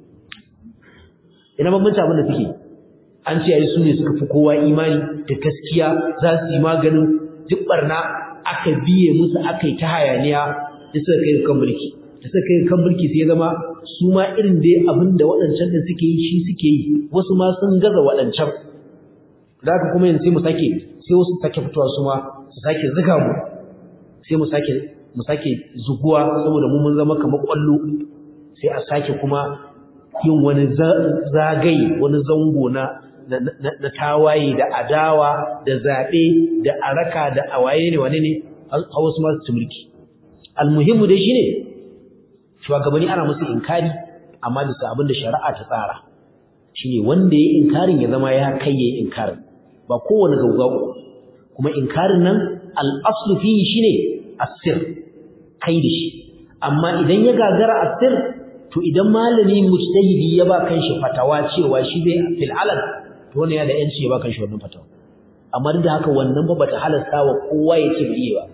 ina bambanta abin da suke an ce ai su ne suka fi kowa imani da gaskiya za su yi maganin duk barna aka biye musu aka yi ta hayaniya da suka kai kan mulki da suka kai kan mulki sai ya zama su ma irin dai abin da waɗancan da suke yi shi suke yi wasu ma sun gaza waɗancan da haka kuma yanzu sai mu sake sai wasu sake fitowa su ma su sake zuga mu sai mu sake mu sake zuguwa saboda mu mun zama kamar kwallo sai a sake kuma yin wani zagaye wani zango na na tawaye da adawa da zabe da araka da awaye ne wane ne hawa su ma su mulki almuhimmu dai shine shugabanni ana musu inkari amma bisa abin da shari'a ta tsara shine wanda yayin inkarin ya zama ya kai yayin inkarin ba kowane gaugawo kuma inkarin nan al-aslu fihi shine asir kai da shi amma idan ya gagara asir to idan malami mujtahidi ya ba kanshi fatawa cewa shi bai fil alal to ne ya da yanci ya ba kanshi wannan fatawa amma duk da haka wannan ba bata halasta wa kowa ya ce bai ba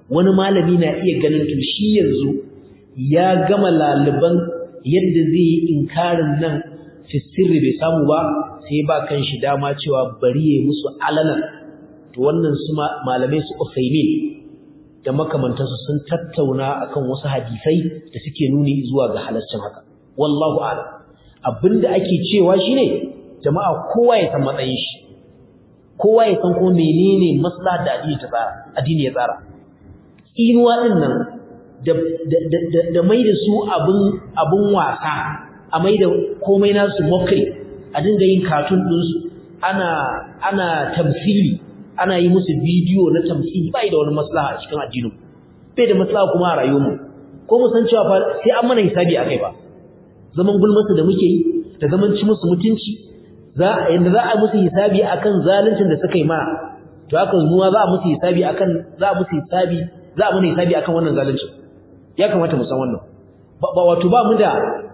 wani malami na iya ganin to shi yanzu ya gama laliban yadda zai yi inkarin nan fi sirri bai samu ba sai ba kan shi dama cewa bari yayi musu alanan to wannan su malamai su Usaimin da makamantansu sun tattauna akan wasu hadisai da suke nuni zuwa ga halaccin haka wallahu a'lam abinda ake cewa shine jama'a kowa ya san matsayin shi kowa ya san kuma menene maslaha da addini ta tsara addini ya tsara inuwa din nan da da da, da mai da su abun abun wasa a mai da komai nasu mockery a dinga yin cartoon din su ana ana tamsili ana yi musu bidiyo na tamsili bai da wani maslaha a cikin addinin bai da maslaha kuma a rayuwarmu ko mu san cewa fa sai an mana hisabi akai ba zaman gulmarsu da muke yi da zaman ci musu mutunci za a yanda za a musu hisabi akan zaluncin da suka yi mana to haka zuwa za a musu hisabi akan za a musu hisabi za a mana hisabi akan wannan zaluncin ya kamata mu san wannan ba wato ba mu da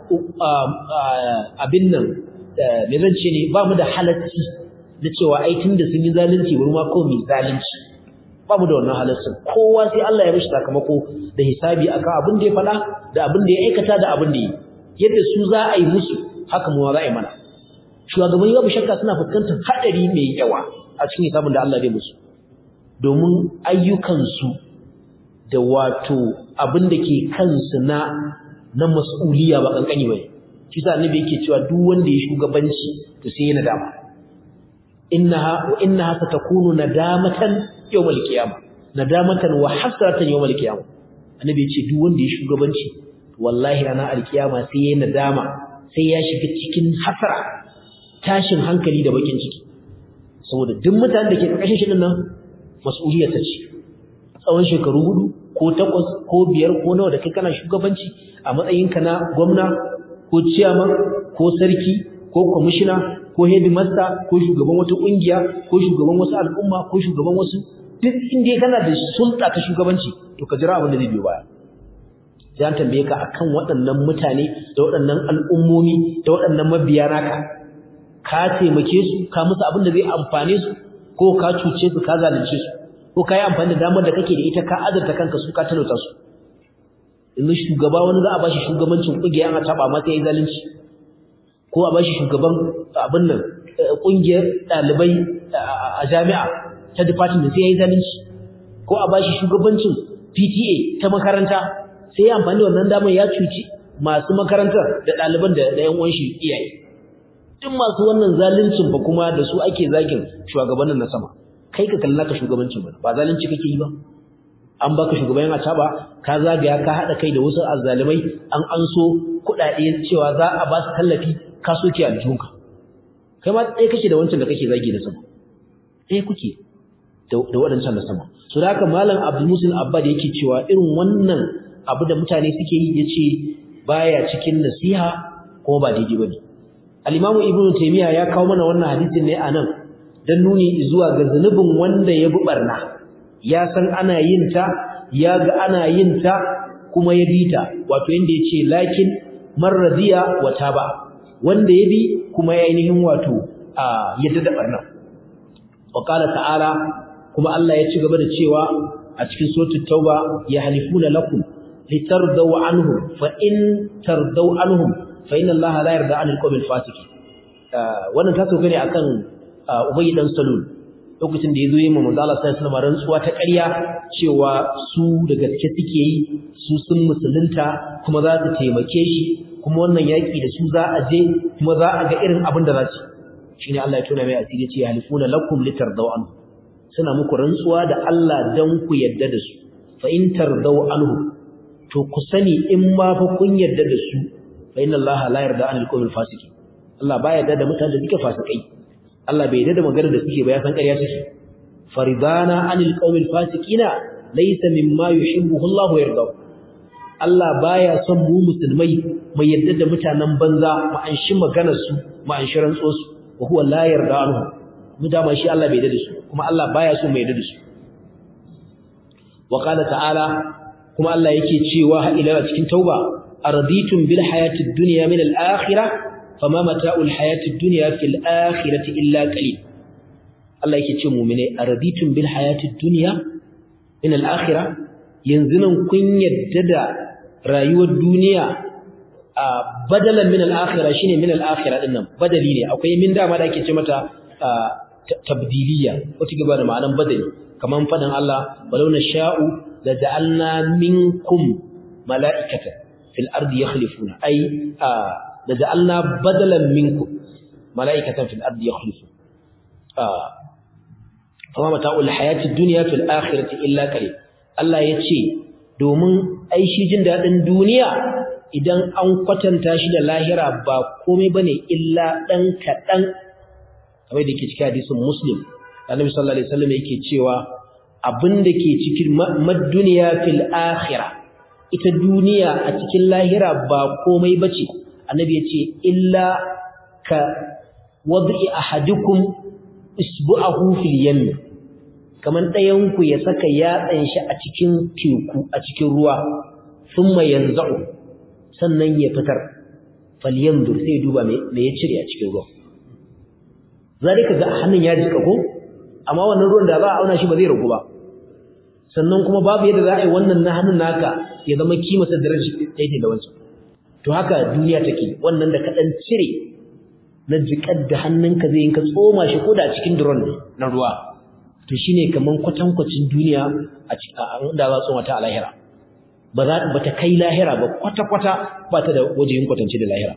abin nan me zan ce ne ba mu da halacci da cewa ai tunda sun yi zalunci bari ma ko mai zalunci ba mu da wannan halaccin kowa sai Allah ya mishi sakamako da hisabi akan abin da ya faɗa da abin da ya aikata da abin da ya yi yadda su za a yi musu haka mu za a yi mana shugabanni babu shakka suna fuskantar hadari mai yawa a cikin hisabin da Allah zai musu domin ayyukansu da wato abin da ke kansu na na mas'uliya ba kankani bane shi sa annabi yake cewa duk wanda ya shugabanci to sai ya nadama innaha wa innaha satakunu nadamatan yawmal qiyamah nadamatan wa hasratan yawmal qiyamah annabi yace duk wanda ya shugabanci wallahi ranar alkiyama sai ya nadama sai ya shiga cikin hasara tashin hankali da bakin ciki saboda duk mutanen da ke karkashin shi dinnan mas'uliyar ta ce tsawon shekaru hudu ko takwas ko biyar ko nawa da kai kana shugabanci a matsayinka na gwamna ko chairman ko sarki ko commissioner ko headmaster ko shugaban wata kungiya ko shugaban wasu al'umma ko shugaban wasu duk inda kana da sulta ta shugabanci to ka jira abin da zai biyo baya sai an tambaye ka akan waɗannan mutane da waɗannan al'ummomi da waɗannan mabiya naka ka taimake su ka musu abin da zai amfane su ko ka cuce su ka zalunce su ko ka yi amfani da damar da kake da ita ka azurta kanka su ka talauta su yanzu shugaba wani za a bashi shugabancin kungiya an taba ma sai ya zalunci ko a bashi shugaban abin nan kungiyar dalibai a jami'a ta department sai ya yi zalunci ko a bashi shugabancin P T A ta makaranta sai ya amfani da wannan damar ya cuci masu makarantar da ɗaliban da da yan uwan shi iyaye duk masu wannan zaluncin ba kuma da su ake zagin shugabannin na sama kai ka kalla ka shugabancin ba ba zalunci kake yi ba an baka shugaban a taba ka zagaya ka hada kai da wasu azzalimai an anso kudade cewa za a ba su tallafi ka soke aljunka kai ma tsaye kake da wancan da kake zagi da sama eh kuke da da wadancan da sama so da haka malam Abdul Musin Abba da yake cewa irin wannan abu da mutane suke yi yace baya cikin nasiha ko ba daidai bane al-Imam Ibn Taymiyyah ya kawo mana wannan hadisin ne anan dan nuni zuwa ga zanubin wanda ya bi barna ya san ana yin ta ya ga ana yin ta kuma ya bi ta wato inda yace lakin marradiya wa taba wanda ya bi kuma ya ainihin wato a yadda da barna wa qala ta'ala kuma Allah ya ci gaba da cewa a cikin suratul tauba ya halifuna lakum litardaw anhum fa in tardaw anhum fa inna Allaha la yarda 'anil qawmil fasiqin wannan ta sauka ne akan Ubay dan Salul lokacin da yazo yin manzo Allah sallallahu alaihi wasallam rantsuwa ta ƙarya cewa su da gaske suke yi su sun musulunta kuma za su taimake shi kuma wannan yaki da su za a je kuma za a ga irin abin da za su shine Allah ya tona mai asiri ce halifuna lakum litardaw anhu suna muku rantsuwa da Allah dan ku yadda da su fa in tardaw anhu to ku sani in ma fa kun yadda da su fa inna Allah la yarda 'anil qawmil fasiqin Allah baya yarda da mutanen da suke fasikai Allah bai yarda da maganar da suke ba ya san ƙarya suke faridana 'anil qawmil fasiqina laysa mimma yuhibbuhu Allah wa yarda Allah baya son mu musulmai mu yarda da mutanen banza mu an shi maganar su mu an shirin tsosu wa huwa la yarda anhu mu da ma shi Allah bai yarda da su kuma Allah baya so mu yarda da su wa qala ta'ala kuma Allah yake cewa ha ila cikin tauba araditum bil hayatid dunya min al akhirah fama mata'ul hayatid dunya fil akhirati illa qalil Allah yake ce mu'mine araditum bil hayatid dunya min al akhirah yanzu nan kun yadda da rayuwar duniya a badalan min al-akhirah shine min al-akhirah din nan badali ne akwai min dama da ake ce mata tabdiliya wata gaba da ma'anan badali kaman fadan Allah walau nasha'u la ja'alna minkum mala'ikatan fil ardi yakhlifuna ay la ja'alna badalan minkum mala'ikatan fil ardi yakhlifuna kuma mata'ul hayatid dunya fil akhirati illa qalil Allah yace domin ai shi jin dadin duniya idan an kwatanta shi da lahira ba komai bane illa dan kadan kamar da yake cikin hadisin Muslim Annabi sallallahu alaihi wasallam yake cewa abinda ke cikin mad-dunya fil akhirah ita duniya a cikin lahira ba komai bace Annabi yace illa ka wad'i ahadukum isbu'ahu fil yam kaman dayan ku ya saka yatsan shi a cikin teku a cikin ruwa thumma yanzu sannan ya fitar falyanzur sai duba me me ya cire a cikin ruwa zalika ga hannun ya jika ko amma wannan ruwan da za a auna shi ba zai ragu ba sannan kuma babu yadda za a yi wannan na hannun naka ya zama kimarsa darajar daidai da wancan to haka duniya take wannan da ka dan cire na jikar da hannunka zai yin ka tsoma shi ko da cikin drone ne na ruwa to shine kaman kwatankwacin duniya a cikin da za tsoma ta a lahira ba za ba ta kai lahira ba kwata kwata ba ta da wajen kwatance da lahira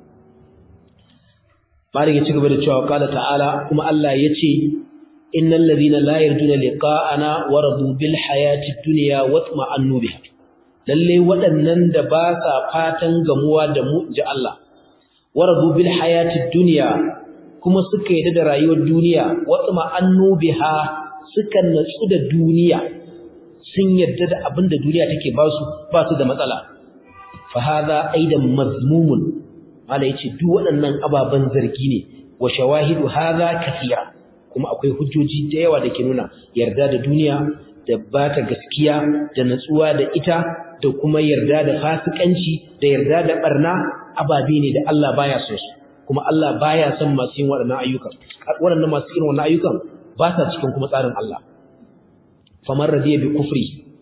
bari ya ci gaba da cewa qala ta'ala kuma Allah yace innal ladina la yarjuna liqa'ana waradu bil hayati dunya watma'annu biha lalle waɗannan da ba sa fatan gamuwa da mu ji Allah waradu bil hayati dunya kuma suka yi da rayuwar duniya watma'annu biha suka natsu da duniya sun yadda da abinda duniya take ba su ba su da matsala fa hadha aidan mazmumun mala yace duk waɗannan ababan zargi ne wa shawahidu hadha kathira kuma akwai hujjoji da yawa da ke nuna yarda da duniya da bata gaskiya da natsuwa da ita da kuma yarda da fasikanci da yarda da barna ababe ne da Allah baya so su kuma Allah baya son masu yin waɗannan ayyukan waɗannan masu yin wannan ayyukan ba sa cikin kuma tsarin Allah famar radiya bi kufri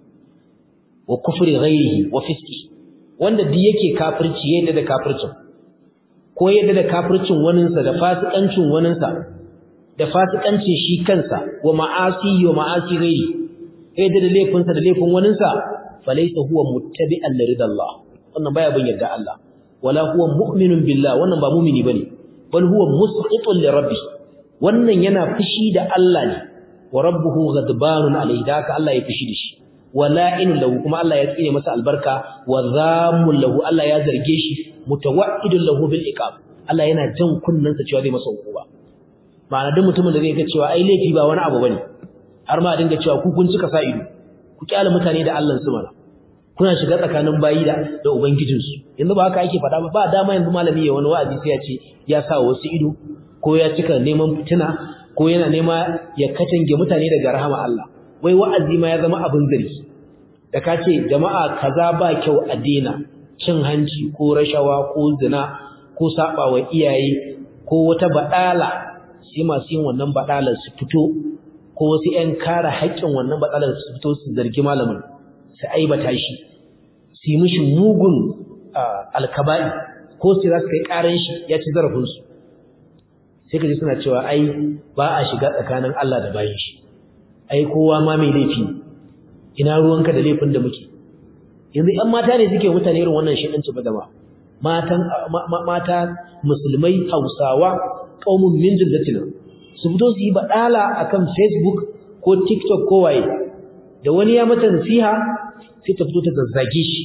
wa kufri ghairihi wa fiski wanda duk yake kafirci yadda da kafircin ko yadda da kafircin waninsa da fasikancin waninsa da fasikancin shi kansa wa ma'asi wa ma'asi ghairi yadda da laifinsa da laifin waninsa falaysa huwa muttabi'an li ridallah wannan baya bin yarda Allah wala huwa mu'minun billah wannan ba mu'mini bane bal huwa musqitun li rabbih wannan yana fushi da Allah ne wa rabbuhu ghadbanun alayhi da haka Allah ya fushi da shi wala'in lahu kuma Allah ya tsine masa albarka wa zammul lahu Allah ya zarge shi mutawaidun lahu bil iqab Allah yana jan kunnansa cewa zai masa hukuma ma'ana duk mutumin da zai ga cewa ai laifi ba wani abu bane har ma dinga cewa ku kun cika sa ido ku kyale mutane da Allah su mana kuna shiga tsakanin bayi da da ubangijinsu yanzu ba haka ake faɗa ba ba dama yanzu malami ya wani wa'azi sai ya ce ya sa wasu ido ko ya cika neman fitina ko yana nema ya katange mutane daga rahama Allah wai wa'azi ma ya zama abin zargi da ka ce jama'a kaza ba kyau a dena cin hanci ko rashawa ko zina ko sabawa iyaye ko wata badala sai masu yin wannan badalar su fito ko wasu ƴan kare haƙƙin wannan badalar su fito su zargi malamin su aibata shi su yi mishi mugun alkaba'i ko su za su kai ƙaran shi ya ci zarafinsu sai ka ji suna cewa ai ba a shiga tsakanin Allah da bayin shi ai kowa ma mai laifi ina ruwanka da laifin da muke yanzu ƴan mata ne suke mutane irin wannan shedanci ba dama matan mata musulmai Hausawa qaumun min jiddatina su fito su yi badala akan Facebook ko TikTok ko waye da wani ya mata nasiha sai ta fito ta zazzage shi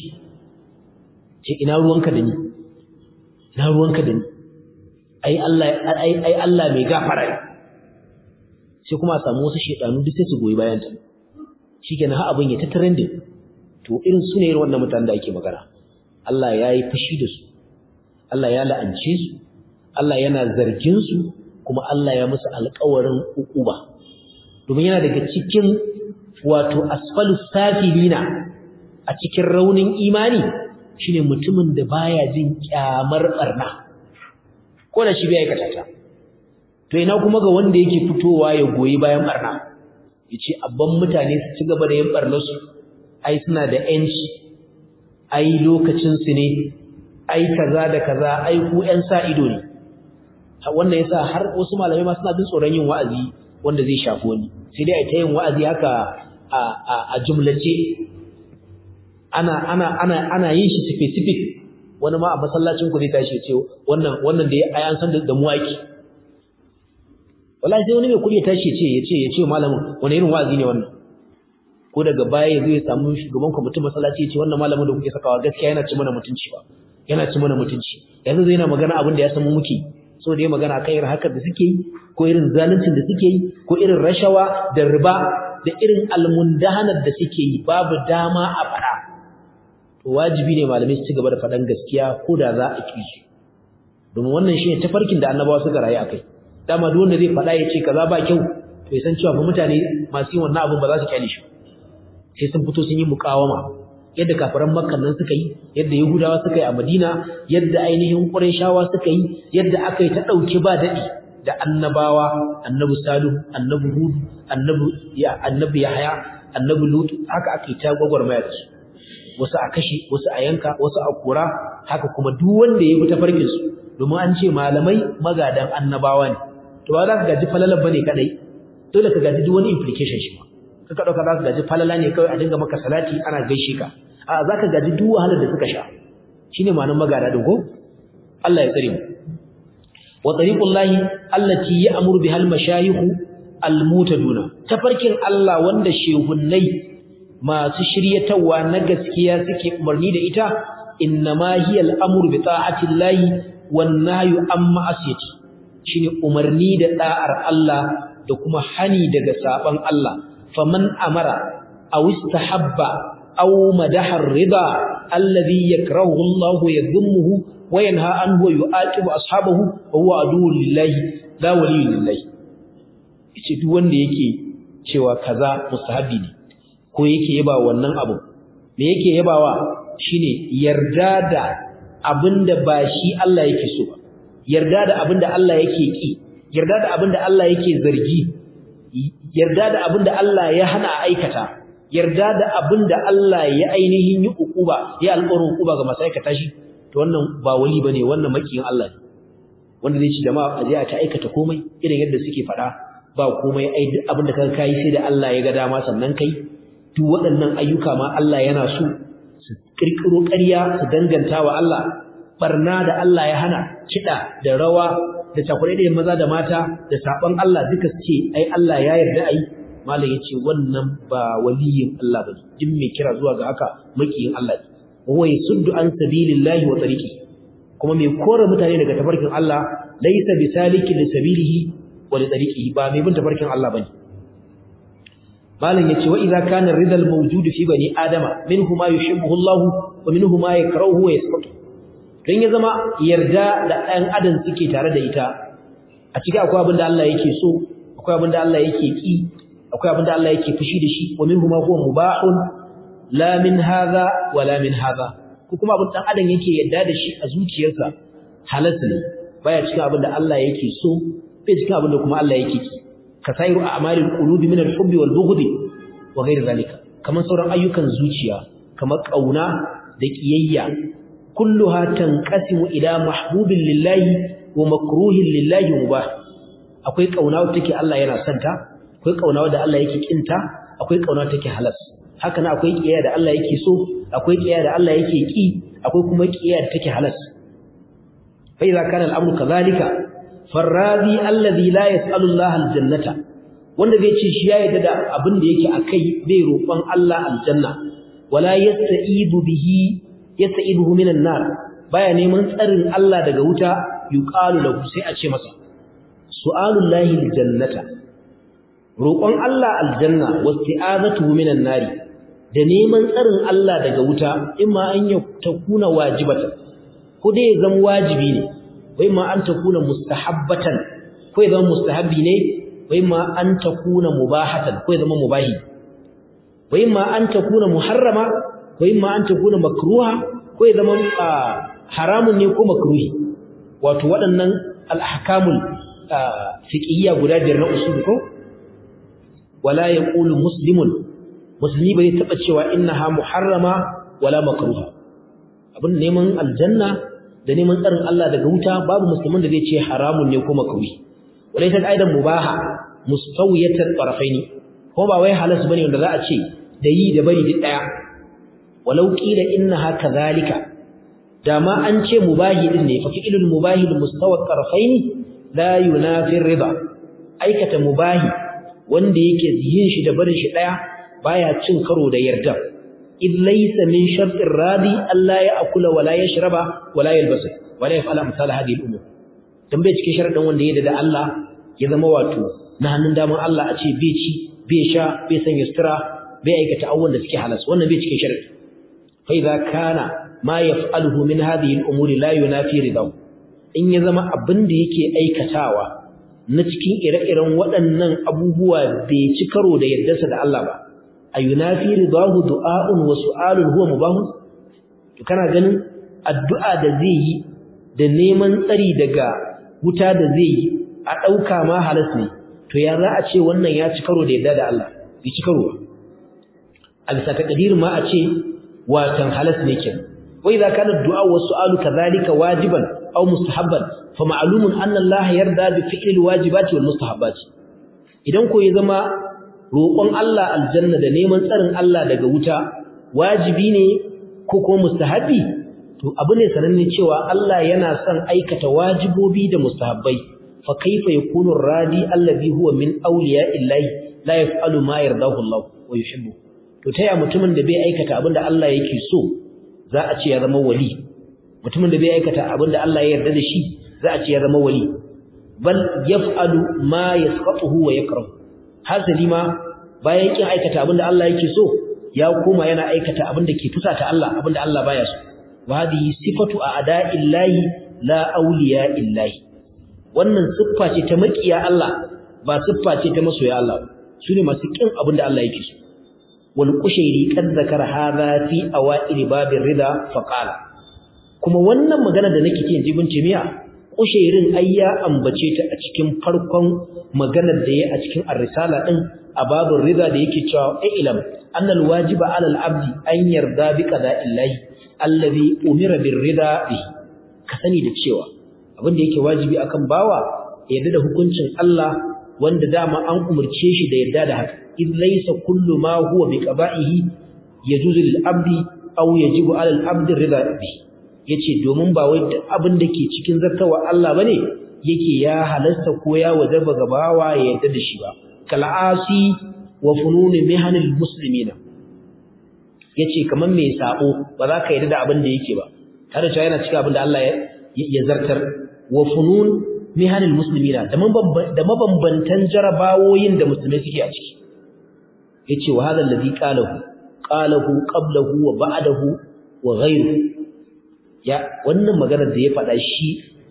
ce ina ruwanka da ni ina ruwanka da ni ai Allah ai ai Allah mai gafara sai kuma a samu wasu shedanu duk sai su goyi bayan ta shikenan har abin ya ta trending to irin su ne irin wannan mutanen da ake magana Allah ya yi fushi da su Allah ya la'ance su Allah yana zargin su kuma Allah ya musu alƙawarin ukuba domin yana daga cikin wato asfalus safilina a cikin raunin imani shine mutumin da baya jin kyamar barna ko da shi bai aikata ta to ina kuma ga wanda yake fitowa ya goyi bayan barna yace abban mutane su ci gaba da yin barnar su ai suna da yanci ai lokacin su ne ai kaza da kaza ai ku ƴan sa ido ne wannan yasa har wasu malamai ma suna jin tsoron yin wa'azi wanda zai shafi wani sai dai ai ta yin wa'azi haka a a, a jumlace ana ana ana ana yin shi specific wani ma a masallacin ku zai tashi ya ce wannan wannan da ai an san da mu aiki wallahi sai wani mai kudi ya tashi ya ce ya ce ya ce malamin wani irin wa'azi ne wannan ko daga baya yazo ya samu shugaban kwamitin masallaci ya ce wannan malamin da kuke sakawa gaskiya yana ci mana mutunci ba yana ci mana mutunci yanzu zai yana magana abin da ya samu muke so da ya magana kan irin hakar da suke yi ko irin zaluncin da suke yi ko irin rashawa da riba da irin almundahanar da suke yi babu dama a fara to wajibi ne malamai su ci gaba da faɗan gaskiya ko da za a ki su domin wannan shine tafarkin da annabawa suka rayu akai dama duk wanda zai faɗa ya ce kaza ba kyau to ya san cewa fa mutane masu yin wannan abin ba za su kyale shi sai sun fito sun yi muƙawama yadda kafiran makka nan suka yi yadda yahudawa suka yi a madina yadda ainihin qurayshawa suka yi yadda aka yi ta dauke ba dadi da annabawa annabi salihu annabi hud annabi ya annabi yahya annabi lut haka aka yi ta gwagwarmaya da su wasu a kashe wasu a yanka wasu a kura haka kuma duk wanda ya bi ta farkin su domin an ce malamai magadan annabawa ne to ba za ka gaji falalan bane kadai dole ka gaji duk wani implication shi ma ka dauka za ka gaji falala ne kawai a dinga maka salati ana gaishe ka a za ka gaji duk wahalar da suka sha shine ma'anar magana din ko Allah ya tsare mu wa tariqullahi allati ya'muru bihal mashayikh almutaduna tafarkin Allah wanda shehunnai masu shiryatawa na gaskiya suke umarni da ita innama hiya al'amru bi ta'atillahi wan nahyu an ma'asiyati shine umarni da da'ar Allah da kuma hani daga saban Allah faman amara aw istahabba aw madaha ar-ridha alladhi yakrahu Allah yadhmuhu wa yanha anhu yu'aqibu ashabahu wa huwa aduwwun lillahi la waliyyun lillahi yace duk wanda yake cewa kaza mustahabi ne ko yake yaba wannan abu me yake yabawa shine yarda da abinda ba shi Allah yake so ba yarda da abinda Allah yake ki yarda da abinda Allah yake zargi yarda da abinda Allah ya hana aikata yarda da abinda Allah ya ainihin yi ukuba ya alƙawarin ukuba ga masu aikata shi to wannan ba wali bane wannan makiyin Allah ne wanda zai ci jama'a a je a ta aikata komai irin yadda suke faɗa ba komai ai duk abinda kaga kai sai da Allah ya ga dama sannan kai duk waɗannan ayyuka ma Allah yana so su kirkiro ƙarya su danganta wa Allah barna da Allah ya hana kiɗa da rawa da cakuɗe da maza da mata da saban Allah duka su ce ai Allah ya yarda ai malam yace wannan ba waliyin Allah bane din mai kira zuwa ga haka makiyin Allah ne huwa yasuddu an sabilillahi wa tariqi kuma mai kore mutane daga tafarkin Allah laysa bisaliki li sabilihi wa li tariqihi ba mai bin tafarkin Allah bane malam yace wa idza kana ridal mawjud fi bani adama minhu ma yuhibbuhu Allah wa minhu ma yakrahuhu wa yasqutu dan ya zama yarda da ɗan adam suke tare da ita a cikin akwai abin da Allah yake so akwai abin da Allah yake ki akwai abin da Allah yake fushi da shi wa minhu ma huwa mubahun la min hadha wa la min hadha ko kuma abin dan adam yake yarda da shi a zuciyarsa halal ne baya cikin abin da Allah yake so bai cikin abin da kuma Allah yake ki kasairu a'malil qulubi min al-hubbi wal bughdi wa ghayr zalika kaman sauran ayyukan zuciya kamar kauna da kiyayya kulluha tanqasimu ila mahbubin lillahi wa makruhin lillahi mubah akwai kauna wacce take Allah yana santa akwai kauna wanda Allah yake kinta akwai kauna take halas haka nan akwai kiyaya da Allah yake so akwai kiyaya da Allah yake ki akwai kuma kiyaya da take halas fa idza kana al-amru kadhalika farrazi alladhi la yas'alu Allah al-jannata wanda zai ce shi ya yarda da abin da yake akai bai roƙon Allah aljanna wala yasta'ibu bihi yasta'ibuhu minan nar baya neman tsarin Allah daga wuta yuqalu lahu sai a ce masa su'alullahi aljannata roƙon Allah aljanna wasti'azatuhu minan nari da neman tsarin Allah daga wuta imma an ya takuna wajibata ko dai ya zama wajibi ne wai ma an takuna mustahabbatan ko ya zama mustahabbi ne wai ma an takuna mubahatan ko ya zama mubahi wai ma an takuna muharrama wai ma an takuna makruha ko ya zama haramun ne ko makruhi wato waɗannan al-ahkamul fiqhiyya guda biyar na usul ko wala yaqulu muslimun musulmi bai taba cewa innaha muharrama wala makruha abin neman aljanna da neman tsarin Allah daga wuta babu musulmin da zai ce haramun ne ko makruhi walaysa aidan mubaha mustawiyatan tarafaini ko ba wai halas bane wanda za a ce da yi da bari duk daya walau qila innaha kadhalika dama an ce mubahi din ne fa fi'lul mubahi mustawa tarafaini la yunafi riba aikata mubahi wanda yake yin shi da barin shi daya baya cin karo da yarda id laysa min shartir radi alla ya'kula wala yashraba wala yalbasa wala yaf'ala misal hadhihi al-umur tambaye cikin sharadin wanda yake da Allah ya zama wato na hannun daman Allah a ce bai ci bai sha bai sanya sutura bai aikata abubuwan da suke halas wannan bai cikin sharadi fa idza kana ma yaf'aluhu min hadhihi al-umuri la yunafi ridahu in ya zama abin da yake aikatawa na cikin ire-iren waɗannan abubuwa bai ci karo da yardarsa da Allah ba ayunafi ridahu du'a'un wa su'alun huwa mubahun to kana ganin addu'a da zai yi da neman tsari daga wuta da zai yi a dauka ma halas ne to ya za a ce wannan ya ci karo da yarda da Allah bai ci karo a bisa takdir ma a ce watan halas ne kenan wa idza kana du'a wa su'alu kadhalika wajiban aw mustahabban fa ma'lumun anna Allah yarda bi fi'li alwajibati wal mustahabbati idan ko ya zama roƙon Allah aljanna da neman tsarin Allah daga wuta wajibi ne ko ko mustahabi to abu ne sananne cewa Allah yana son aikata wajibobi da mustahabbai fa kaifa yakunu radi allazi huwa min awliya'illahi la yaf'alu ma yardahu Allah wa yuhibbu to taya mutumin da bai aikata abinda Allah yake so za a ce ya zama wali mutumin da bai aikata abinda Allah ya yarda da shi za a ce ya zama wali bal yaf'alu ma yasqatuhu wa yakrahu hasali ma bayan kin aikata abinda Allah yake so ya koma yana aikata abinda ke fusata Allah abinda Allah baya so wa hadhihi sifatu a'da'illahi la awliya'illahi wannan siffa ce ta makiya Allah ba siffa ce ta masoya Allah sune masu kin abinda Allah yake so wal qushairi kad zakara hadha fi awa'il babir rida faqala kuma wannan magana da nake cikin jibin timiya Kushairin ai ya ambace ta a cikin farkon maganar da yayi a cikin ar-risala din a babur rida da yake cewa ilam annal wajiba 'ala al-'abdi an yarda bi qada'illahi allazi umira bir rida bi ka sani da cewa abin da yake wajibi akan bawa yadda da hukuncin Allah wanda dama an umurce shi da yarda da haka id laysa kullu ma huwa bi qada'ihi yajuzu lil-'abdi aw yajibu 'ala al-'abdi rida bi yace domin ba wai duk abin da ke cikin zartawa Allah bane yake ya halasta ko ya wajaba gabawa ya yadda da shi ba kal'asi wa funun mihanil muslimina yace kaman mai sabo ba za ka yadda da abin da yake ba tare da yana cikin abin da Allah ya zartar wa funun mihanil muslimina da da mabambantan jarabawoyin da musulmai suke a ciki yace wa hadha alladhi qalahu qalahu qablahu wa ba'dahu wa ghayruhu ya wannan maganar da ya faɗa shi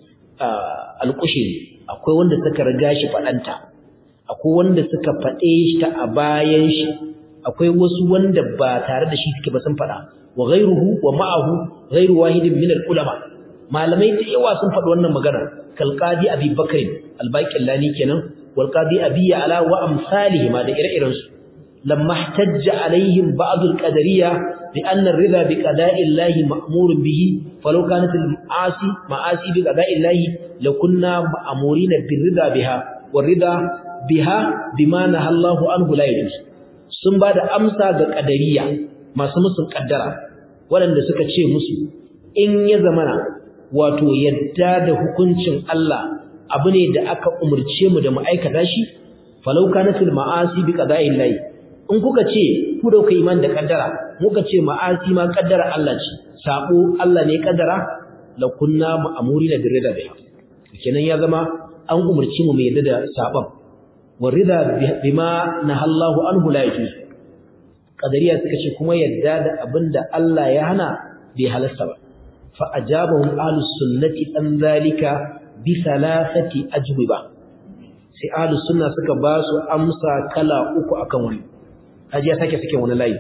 al-Qushayri akwai wanda suka riga shi faɗanta akwai wanda suka faɗe shi ta a bayan shi akwai wasu wanda ba tare da shi suke ba sun faɗa wa ghayruhu wa ma'ahu ghayru wahidin min al-ulama malamai da yawa sun faɗi wannan magana kal qadi Abi Bakr al-Baqillani kenan wal qadi Abi Ala wa amsalihi ma da ire-iren su lamma ihtajja alaihim ba'd al-qadariyya بأن الرضا بقضاء الله مأمور به فلو كانت المعاصي معاصي بقضاء الله لكنا مأمورين بالرضا بها والرضا biha bima nahallahu anhu la yajuz sun bada amsa ga qadariyya masu musun kaddara waɗanda suka ce musu in ya zamana wato yadda da hukuncin Allah abu ne da aka umurce mu da mu aikata shi falau kanatul ma'asi bi qada'illahi in kuka ce ku dauka iman da kaddara muka ce ma'asi ma kaddara Allah ce sabo Allah ne kaddara la kunna ma'amurina birrida biha kenan ya zama an umurci mu mu yadda da sabon warida bima nahallahu anhu la yajuz qadariya suka ce kuma yadda da abinda Allah ya hana bai halasta ba fa ajabahum ahlus sunnati an zalika bi thalathati ajwiba sai ahlus sunna suka ba su amsa kala uku akan wani hajiya sake suke wani layi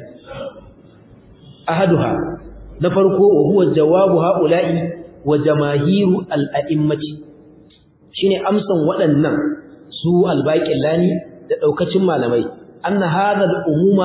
ahaduha na farko wa huwa jawabu haula'i wa jamaahiru al-a'immati shine amsan waɗannan su al-baqillani da daukacin malamai anna hadha al-umuma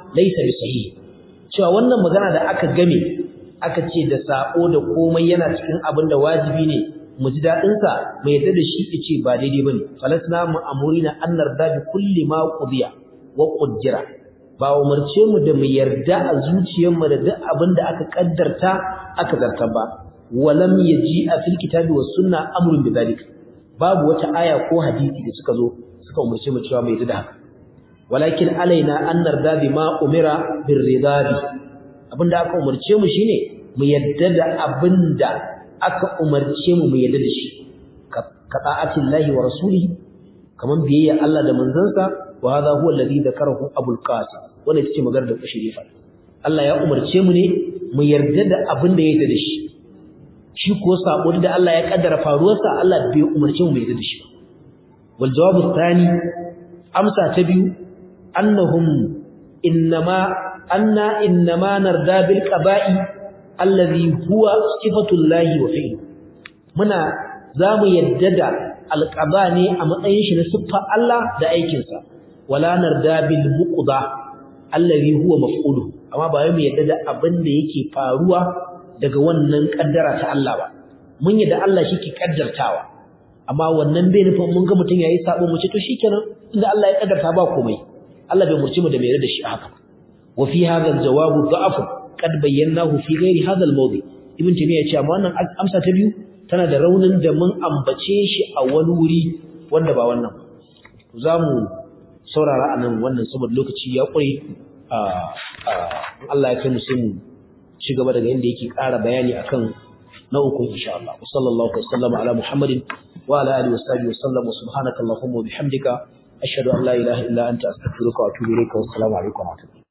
laysa bi sahih cewa wannan magana da aka game aka ce da sako da komai yana cikin abin da wajibi ne mu ji dadin sa mai yadda da shi yace ba daidai bane falasna mu amurina an narda bi kulli ma qudiya wa qaddara ba umarce mu da mu yarda a zuciyar mu da duk abin da aka kaddarta aka zarta ba walam yaji a fil kitabi was sunna amrun bi dalik babu wata aya ko hadisi da suka zo suka umarce mu cewa mu yarda da haka walakin alaina an narda bima umira bir ridabi abinda aka umarce mu shine mu yarda da abinda aka umarce mu mu yarda da shi ka ta'atillahi wa rasulihi kaman biyayya Allah da manzansa wa hadha huwa alladhi dhakarahu abul qasim wannan ita ce magana da kushiri fa Allah ya umarce mu ne mu yarda da abinda ya yarda da shi shi ko sabo da Allah ya kaddara faruwarsa Allah bai umarce mu mu yarda da shi wal jawabu thani amsa ta biyu annahum innama anna innama narda bil qaba'i alladhi huwa sifatullahi wa fi'lu muna zamu yadda da alqaba ne a matsayin shi na siffar Allah da aikin sa wala narda bil muqda alladhi huwa maf'ulu amma ba wai mu yadda da abin da yake faruwa daga wannan kaddara ta Allah ba mun yadda Allah shi ke kaddartawa amma wannan bai nufin mun ga mutun yayi sabo mu ce to shikenan inda Allah ya kaddarta ba komai Allah bai murci mu da mai da shi haka wa fi hadha al-jawab da'af qad bayyanahu fi ghairi hadha al-mawdi ibn taymiya ya ce amma wannan amsa ta biyu tana da raunin da mun ambace shi a wani wuri wanda ba wannan to zamu saurara anan wannan saboda lokaci ya kure a Allah ya kai mu sai mu ci gaba daga inda yake ƙara bayani akan na uku insha Allah sallallahu alaihi wasallam ala muhammadin wa ala alihi wasahbihi wasallam wa subhanaka allahumma wa bihamdika ashhadu an la ilaha illa anta astaghfiruka wa atubu ilayka wa assalamu alaikum wa rahmatullahi